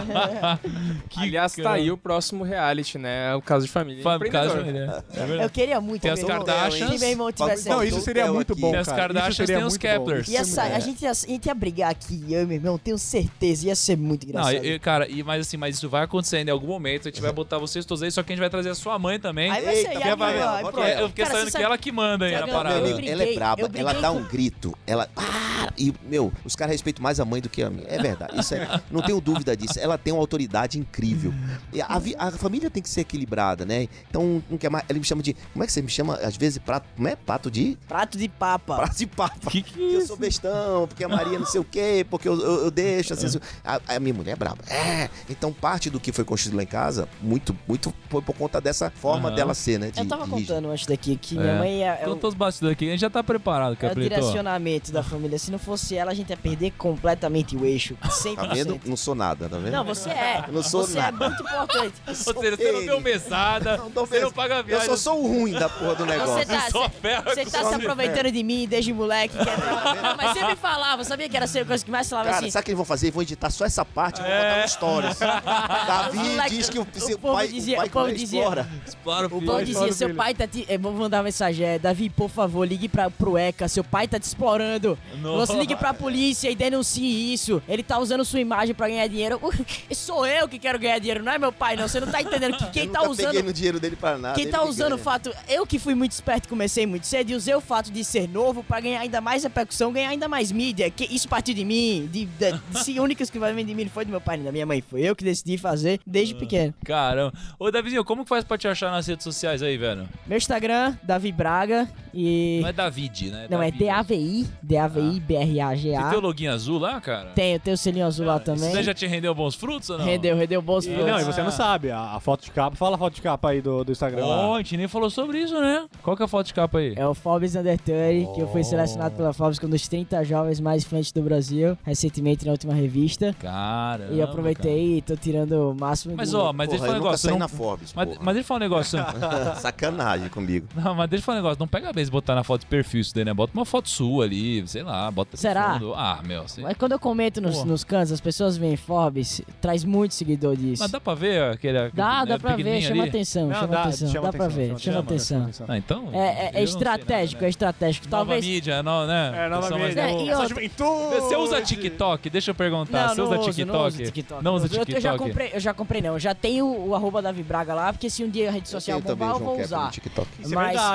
Aliás, tá aí o próximo reality, né? O caso de família. Caso de Empreendedor. família. É Eu verdade. queria muito Tem as ver Kardashians. se meu irmão tivesse... não, isso seria muito bom, Tem as cara. Kardashians, Isso seria tem os muito bom. Keplers. Ia Isso sa- é a, gente ia brigar aqui, eu e meu irmão, tenho certeza, ia ser muito Não, engraçado. cara, mas isso vai acontecer em algum momento. A gente vai botar vocês todos aí, só que a gente vai trazer a sua mãe também. Aí vai ser, Eita, e quer aí, ver? ó, Bota pronto. Eu fiquei Cara, sabendo você que ela que manda aí na Sabe, parada. Meu amigo, briguei- ela é braba, eu briguei ela dá com- um grito, ela... E, os caras respeitam mais a mãe do que a minha. É verdade, isso não tenho dúvida disso. Ela tem uma autoridade incrível. E a família tem que ser equilibrada, né? Então, não quer mais... Ele me chama de... Como é que você me chama? Às vezes, prato... Como é? Pato de... Prato de papa. Prato de papa. Que Porque eu sou bestão, porque a Maria não sei o quê, porque eu deixo, assim... A minha mulher é braba. Então, parte do que foi construído lá em casa, muito foi por conta dessa forma dela ser, né? Eu tava de rígida. contando antes daqui que minha mãe é Então, todos os bastidores aqui, a gente já tá preparado, é o Kepler. direcionamento da família. Se não fosse ela, a gente ia perder completamente o eixo. 100%. Tá vendo? Não sou nada, tá vendo? Não, você é. Eu não sou você nada. é muito importante. Ou seja, você não deu mesada, Não dou você não mesmo. paga a Eu viagem. só sou o ruim da porra do negócio. Você tá, Só cê- ferro, você tá só se me aproveitando de mim desde moleque. Não, mas sempre falava, sabia que era a coisa que mais falava Cara, assim. sabe o que eles vão fazer? Eles vão editar só essa parte e vão botar no stories. Davi moleque- diz que o povo pai, dizia- o pai o povo quando dizia- explora. Explora o O filho. povo Vai, dizia, fala, seu filho. pai tá te... Vou mandar uma mensagem, Davi, por favor, ligue pro ECA, seu pai tá te explorando. Nossa. Você ligue pra polícia e denuncie isso. Ele tá usando sua imagem pra ganhar dinheiro. Sou eu que quero ganhar dinheiro, não é meu pai, não. Você não tá entendendo que quem Eu tá nunca peguei usando... no dinheiro dele pra nada. Quem ele tá que usando o ganha. fato... Eu que fui muito esperto e comecei muito cedo e usei o fato de ser novo pra ganhar ainda mais repercussão, ganhar ainda mais mídia. Que isso partiu de mim. Se únicas que vai vir de mim não foi do meu pai nem da minha mãe. Foi eu que decidi fazer desde pequeno. Caramba. Ô, Davizinho, como que faz pra te achar nas redes sociais aí, velho? Meu Instagram, Davi Braga e... Não é David, né? Não, é Davi. DAVI, Você BRAGA. tem o login azul lá, cara? Tenho o selinho azul lá Isso também. daí já te rendeu bons frutos ou não? Rendeu bons E, frutos. não, e você não sabe, a foto de capa, fala a foto de capa aí do Instagram Ó, lá. a gente nem falou sobre isso, né? Qual que é a foto de capa aí? É o Forbes Under 30, que eu fui selecionado pela Forbes como um dos 30 jovens mais influentes do Brasil, recentemente na última revista. Caramba. E eu aproveitei e tô tirando o máximo Mas, de... ó, mas deixa eu Porra, falar eu um nunca negócio. saí Não... na Forbes, Mas porra. deixa eu falar um negócio. Sacanagem comigo. Não, mas deixa eu falar um negócio. Não pega a vez botar na foto de perfil isso daí, né? Bota uma foto sua ali, sei lá, bota no Será? fundo. Ah, meu, sei. Mas quando eu comento Pô. nos cantos, as pessoas veem Forbes, traz muito seguidor disso. Mas dá pra ver aquele. Dá pra ver, pequenininho chama ali? atenção, Não, chama dá, atenção. chama Dá pra atenção, ver, chama atenção. Ah, então. eu É não sei estratégico, nada, né? é estratégico. Nova Talvez... mídia, né? É, nova Pessoal mais mídia. nova. É, e Essa outra- juventude. Você usa TikTok? Deixa eu perguntar. Não, Você não usa uso, TikTok? não uso TikTok. Não usa Eu TikTok? já comprei não. Já tenho o @Davi Braga lá, porque se um dia a rede social Eu tenho bombar, eu também, vou João Kepler, usar. no TikTok. Isso Mas- é verdade.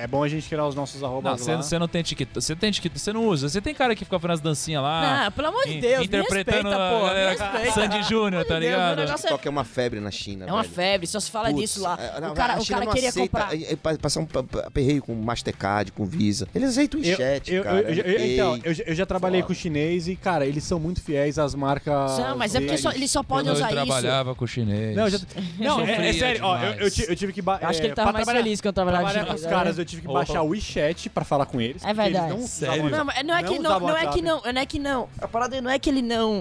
É bom a gente criar os nossos arrobas lá. Você não tem TikTok. Você tem TikTok, você não usa. Você tem cara que fica fazendo as dancinhas lá. Não, pelo amor de Deus, interpretando me respeita, pô. Me respeita. Sandy Júnior, tá Meu Deus, ligado? meu negócio TikTok é uma febre na China, É uma velho. febre, só se fala Putz, disso lá. não, O cara não queria aceita, comprar. passar um aperreio com Mastercard, com Visa. Eles aceitam o chat, cara. Então, eu já trabalhei com chinês e, cara, eles são muito fiéis às marcas. Não, mas é porque eles só podem Quando usar eu isso. trabalhava com o chinês. Não, é Sofria sério, ó, eu demais. tive que Eu acho que ele tava mais feliz quando eu trabalhava trabalhar com os caras, eu tive que baixar o WeChat pra falar com eles. É verdade. Eles não Sério? usavam- Não, mas não é que usavam não é WhatsApp. que não. A parada não é que ele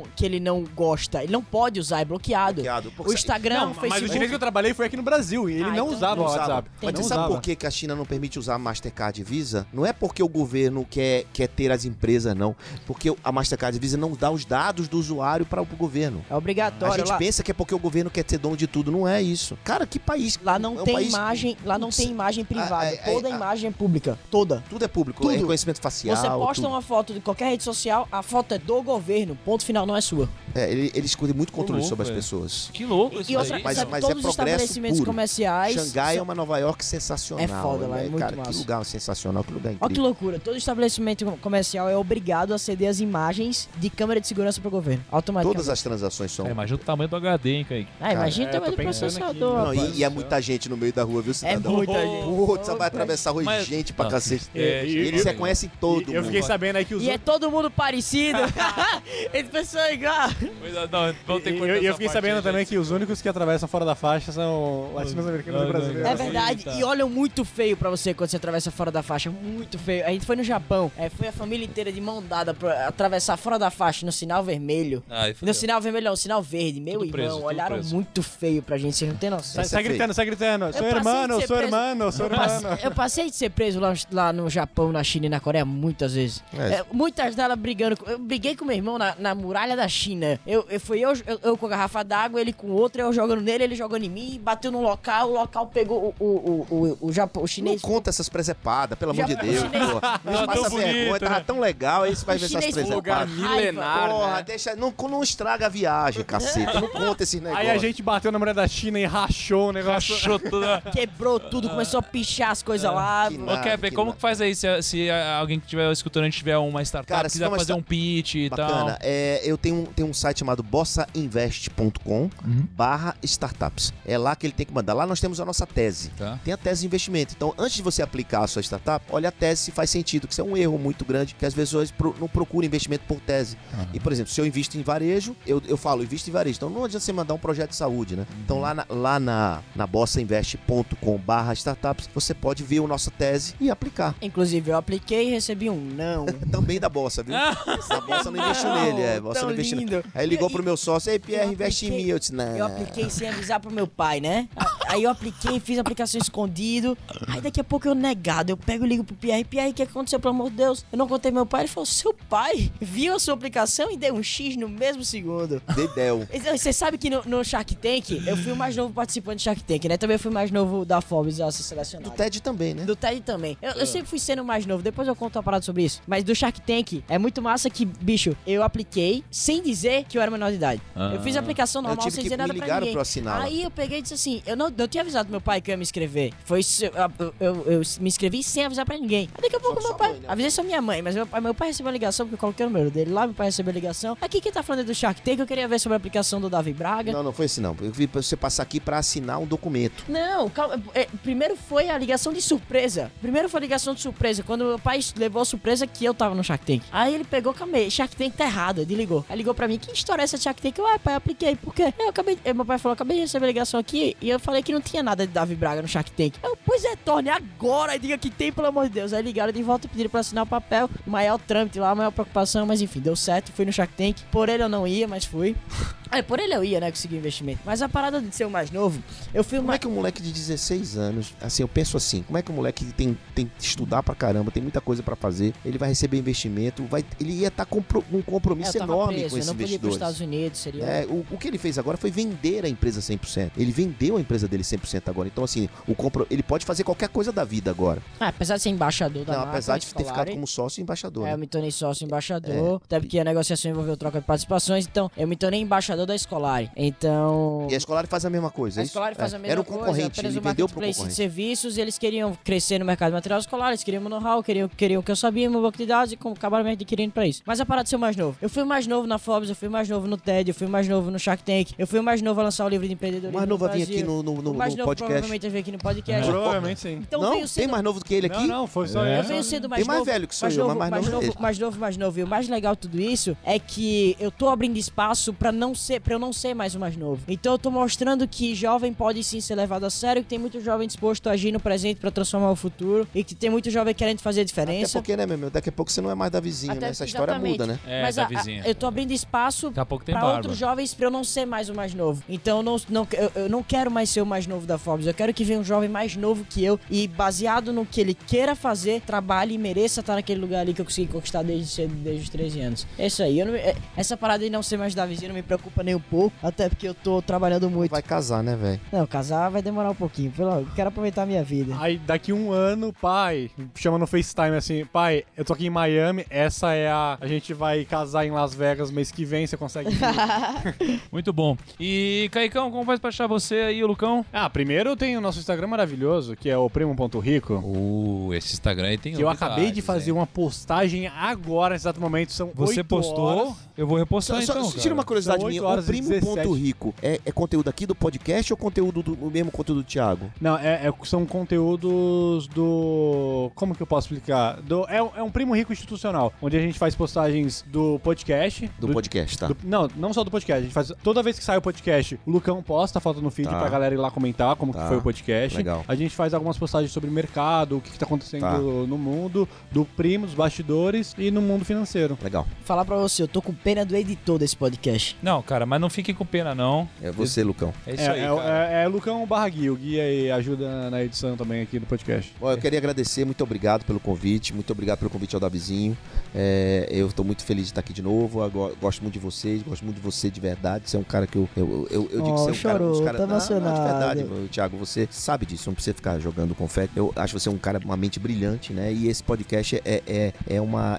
não gosta. Ele não pode usar, é bloqueado. Porque O Instagram, Não, o mas o Facebook. chinês que eu trabalhei foi aqui no Brasil e ele não então usava o Não usava. WhatsApp. Mas Não você sabe usava. por que a China não permite usar Mastercard e Visa? Não é porque o governo quer ter as empresas, não. Porque a Mastercard e Visa não dá os dados do usuário para o governo. É A obrigatório. gente Lá, pensa que é porque o governo quer ser dono de tudo. Não é isso. Cara, que país... lá não é um tem país- imagem, lá não Putz, tem imagem privada. a- Toda a imagem é pública. Toda. Tudo é público. Tudo. É reconhecimento facial. Você posta tudo. uma foto de qualquer rede social, a foto é do governo. Ponto final, não é sua. Eles têm muito controle louco, sobre as velho. pessoas. Que louco isso E outra, daí. Mas- sabe, mas todos é os progresso estabelecimentos puro. comerciais. Xangai é uma Nova York sensacional. É foda lá, é muito cara, massa. que lugar sensacional, que lugar Olha que incrível. loucura, todo estabelecimento comercial é obrigado a ceder as imagens de câmera de segurança pro governo. Automaticamente. Todas as transações são... Imagina o tamanho do HD, hein, Kaique. Ah, imagina o tô tamanho do pensando processador. aqui. Não, rapaz. e é muita gente no meio da rua, viu, É cidadão? muita gente. Putz, você vai atravessar a rua Mas- de gente pra Não. cacete. É, E eles reconhecem todo Eu mundo. fiquei sabendo aí que os E é todo mundo parecido. Eles pensam igual. Não, vamos ter que cortar eu essa fiquei parte sabendo aí, também gente. que os únicos que atravessam fora da faixa são latinos-americanos e brasileiros. É verdade. Tá. E olham muito feio pra você quando você atravessa fora da faixa. Muito feio. A gente foi no Japão. Foi a família inteira de mão dada pra atravessar fora da faixa no sinal vermelho. Ai, No fudeu. sinal vermelho, não, sinal verde. Meu Tudo irmão, preso, tudo olharam preso. muito feio pra gente. Vocês não tem noção. Sai gritando, Sai gritando. Sou passei de irmão, ser sou preso. irmão, sou irmão. Eu passei de ser preso lá no Japão, na China e na Coreia muitas vezes. É. Muitas delas brigando. Eu briguei com meu irmão na muralha da China. Eu com a garrafa d'água, ele com outra, eu jogando nele, ele jogando em mim, bateu num local, o local pegou o Japão, o Não chinês. conta essas presepadas, pelo amor de Já- Deus. chinês- Pô. Tava Não passa tão vergonha, bonito, tava né? tão legal, aí você vai O ver essas chinês Um lugar presepadas. milenar, Porra, né? deixa, não estraga a viagem, caceta. Não conta esses negócios. Aí a gente bateu na mulher da China e rachou o negócio. Achou tudo. Quebrou tudo, começou a pichar as coisas lá. que Ô, nada, Kevin, que como nada. que faz aí se alguém que estiver escutando a gente tiver uma startup, Cara, se quiser for uma fazer um pitch e Bacana. tal? Eu tenho um site chamado bossainvest.com/startups. É lá que ele tem que mandar. Lá nós temos a nossa tese. Tá. Tem a tese de investimento. Então, antes de você aplicar a sua startup, olha a tese se faz sentido, que isso é um erro muito grande, que as pessoas não procuram investimento por tese. E, por exemplo, se eu invisto em varejo, eu falo, invisto em varejo. Então, não adianta você mandar um projeto de saúde, né? Então, lá na bossainvest.com/startups, você pode ver a nossa tese e aplicar. Inclusive, eu apliquei e recebi um não. Também da Bossa, viu? A Bossa não investiu nele, a Bossa Tão não investiu nele. lindo. Aí ligou E- pro meu sócio, ei, Pierre, investe em mim. Eu disse, não. Eu apliquei sem avisar pro meu pai, né? Aí eu apliquei, fiz a aplicação escondido. Aí daqui a pouco eu negado. Eu pego e ligo pro Pierre. Pierre, o que aconteceu, pelo amor de Deus? Eu não contei meu pai. Ele falou, seu pai viu a sua aplicação e deu um X no mesmo segundo. Dedéu. Você sabe que no Shark Tank, eu fui o mais novo participante do Shark Tank, né? Também fui o mais novo da Forbes a ser selecionado. Do TED também, né? Do TED também. Eu sempre fui sendo mais novo, depois eu conto uma parada sobre isso. Mas do Shark Tank, é muito massa que, bicho, eu apliquei sem dizer que eu era menor de idade. Eu fiz a aplicação Eu normal tive sem que dizer nada me pra ligaram ninguém. pra eu assinar lá. Aí eu peguei e disse assim, eu não tinha avisado meu pai que eu ia me inscrever. Eu me inscrevi sem avisar pra ninguém. Aí daqui a pouco Só meu sua pai, mãe, né? avisei só minha mãe, mas meu pai recebeu a ligação porque eu coloquei o número dele lá, meu pai recebeu a ligação. Aqui quem tá falando é do Shark Tank, eu queria ver sobre a aplicação do Davi Braga. Não foi assim, não. Eu vi pra você passar aqui pra assinar um documento. Não, calma. Primeiro foi a ligação de surpresa. Primeiro foi a ligação de surpresa. Quando meu pai levou a surpresa que eu tava no Shark Tank. Aí ele pegou, calma aí, Shark Tank tá errado. Ele ligou. Aí ligou pra mim, que história é essa de Shark Tank? Eu, pai, apliquei. Por quê? Meu pai falou, acabei de receber a ligação aqui e eu falei que não tinha nada de Davi Braga no Shark Tank. Eu, pois é, torne agora e diga que tem, pelo amor de Deus. Aí ligaram de volta e pediram pra assinar o papel. O maior trâmite lá, a maior preocupação, mas enfim, deu certo. Fui no Shark Tank. Por ele eu não ia, mas fui. Por ele eu ia, né, conseguir investimento. Mas a parada de ser o mais novo, eu fui Como é que um moleque de 16 anos, assim, eu penso assim, como é que um moleque tem que estudar pra caramba, tem muita coisa pra fazer, ele vai receber investimento, ele ia estar com um compromisso eu tava enorme preso, com eu esses não podia ir pros investidores. Estados Unidos, seria... O que ele fez agora foi vender a empresa 100%. Ele vendeu a empresa dele 100% agora. Então, assim, ele pode fazer qualquer coisa da vida agora. Apesar de ser embaixador da Não, marca, apesar de eles ter ficado falarem. como sócio e embaixador. Eu né? me tornei sócio embaixador, até porque a negociação envolveu troca de participações, então eu me tornei embaixador fundador da Escolari. Então... E a Escolari faz a mesma coisa, A é isso? Escolari faz a mesma Era um coisa, concorrente, apenas ele um vendeu pro marketplace de concorrente. serviços, e eles queriam crescer no mercado de material escolar, eles queriam know-how, queriam o que eu sabia, meu banco de dados, e acabaram me adquirindo pra isso. Mas a parada de ser o mais novo. Eu fui o mais novo na Forbes, eu fui o mais novo no TED, eu fui o mais novo no Shark Tank, eu fui o mais novo a lançar o livro de empreendedorismo O mais novo no a vir Brasil. aqui no O mais novo podcast. provavelmente a vir aqui no podcast. Provavelmente sim. Então Não, veio tem sendo... mais novo do que ele aqui? Não, foi só É. Eu isso. venho sendo mais Tem mais novo, velho que sou eu, mas mais novo é ele. mais novo. E o mais legal de tudo isso é que eu tô abrindo espaço pra eu não ser mais o mais novo. Então eu tô mostrando que jovem pode sim ser levado a sério, que tem muito jovem disposto a agir no presente pra transformar o futuro, e que tem muito jovem querendo fazer a Até diferença. porque, né, meu? Daqui a pouco você não é mais da vizinha, Até né? Essa história exatamente. muda, né? É, Mas da vizinha. eu tô abrindo espaço Daqui a pouco tem pra barba. outros jovens pra eu não ser mais o mais novo. Então eu não quero mais ser o mais novo da Forbes. Eu quero que venha um jovem mais novo que eu, e baseado no que ele queira fazer, trabalhe e mereça estar naquele lugar ali que eu consegui conquistar desde cedo, desde os 13 anos. É isso aí. Essa parada de não ser mais da vizinha não me preocupa nem um pouco, até porque eu tô trabalhando muito. Vai casar, né, velho? Não, casar vai demorar um pouquinho. Eu quero aproveitar a minha vida. Aí daqui um ano, pai, chama no FaceTime assim, pai, eu tô aqui em Miami, essa é a gente vai casar em Las Vegas mês que vem, você consegue vir? Muito bom. E, Caicão, como faz pra achar você aí, Lucão? Primeiro tem o nosso Instagram maravilhoso, que é o primo.rico, Esse Instagram aí tem que eu acabei de novidades, fazer hein? uma postagem agora, nesse exato momento, são Você 8 postou? horas. Eu vou repostar Só então, tira cara. uma curiosidade São minha. 8 O horas e Primo 17. Ponto Rico é conteúdo aqui do podcast ou o mesmo conteúdo do Thiago? Não, são conteúdos do... Como que eu posso explicar? É um Primo Rico institucional, onde a gente faz postagens do podcast. Do podcast, tá? Não só do podcast. A gente faz... Toda vez que sai o podcast, o Lucão posta a foto no feed Tá. pra galera ir lá comentar como Tá. que foi o podcast. Legal. A gente faz algumas postagens sobre mercado, o que tá acontecendo Tá. no mundo, do Primo, dos bastidores e no mundo financeiro. Legal. Falar pra você, eu tô com pena do editor desse podcast. Não, cara, mas não fiquem com pena, não. É você, Lucão. É isso aí, cara. É Lucão barra Gui. O Gui aí ajuda na edição também aqui do podcast. Bom, eu queria agradecer, muito obrigado pelo convite, muito obrigado pelo convite ao Davizinho. Eu tô muito feliz de estar aqui de novo, gosto muito de vocês, gosto muito de você de verdade. Você é um cara que eu digo que você é um cara... chorou, uns cara tá não, emocionado. de verdade, meu, Thiago, você sabe disso, não precisa ficar jogando confete. Eu acho você um cara, uma mente brilhante, né? E esse podcast é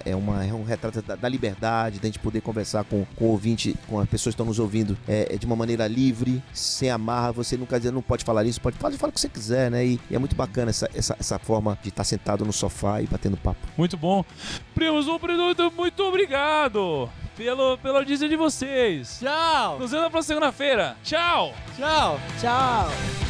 um retrato da liberdade, da gente poder conversar com o ouvinte, com as pessoas que estão nos ouvindo de uma maneira livre, sem amarra. Você nunca dizer, não pode falar isso, pode falar o que você quiser, né? E é muito bacana essa forma de estar sentado no sofá e batendo papo. Muito bom. Primos, muito obrigado pela audiência de vocês. Tchau! Nos vemos na próxima segunda-feira. Tchau! Tchau! Tchau!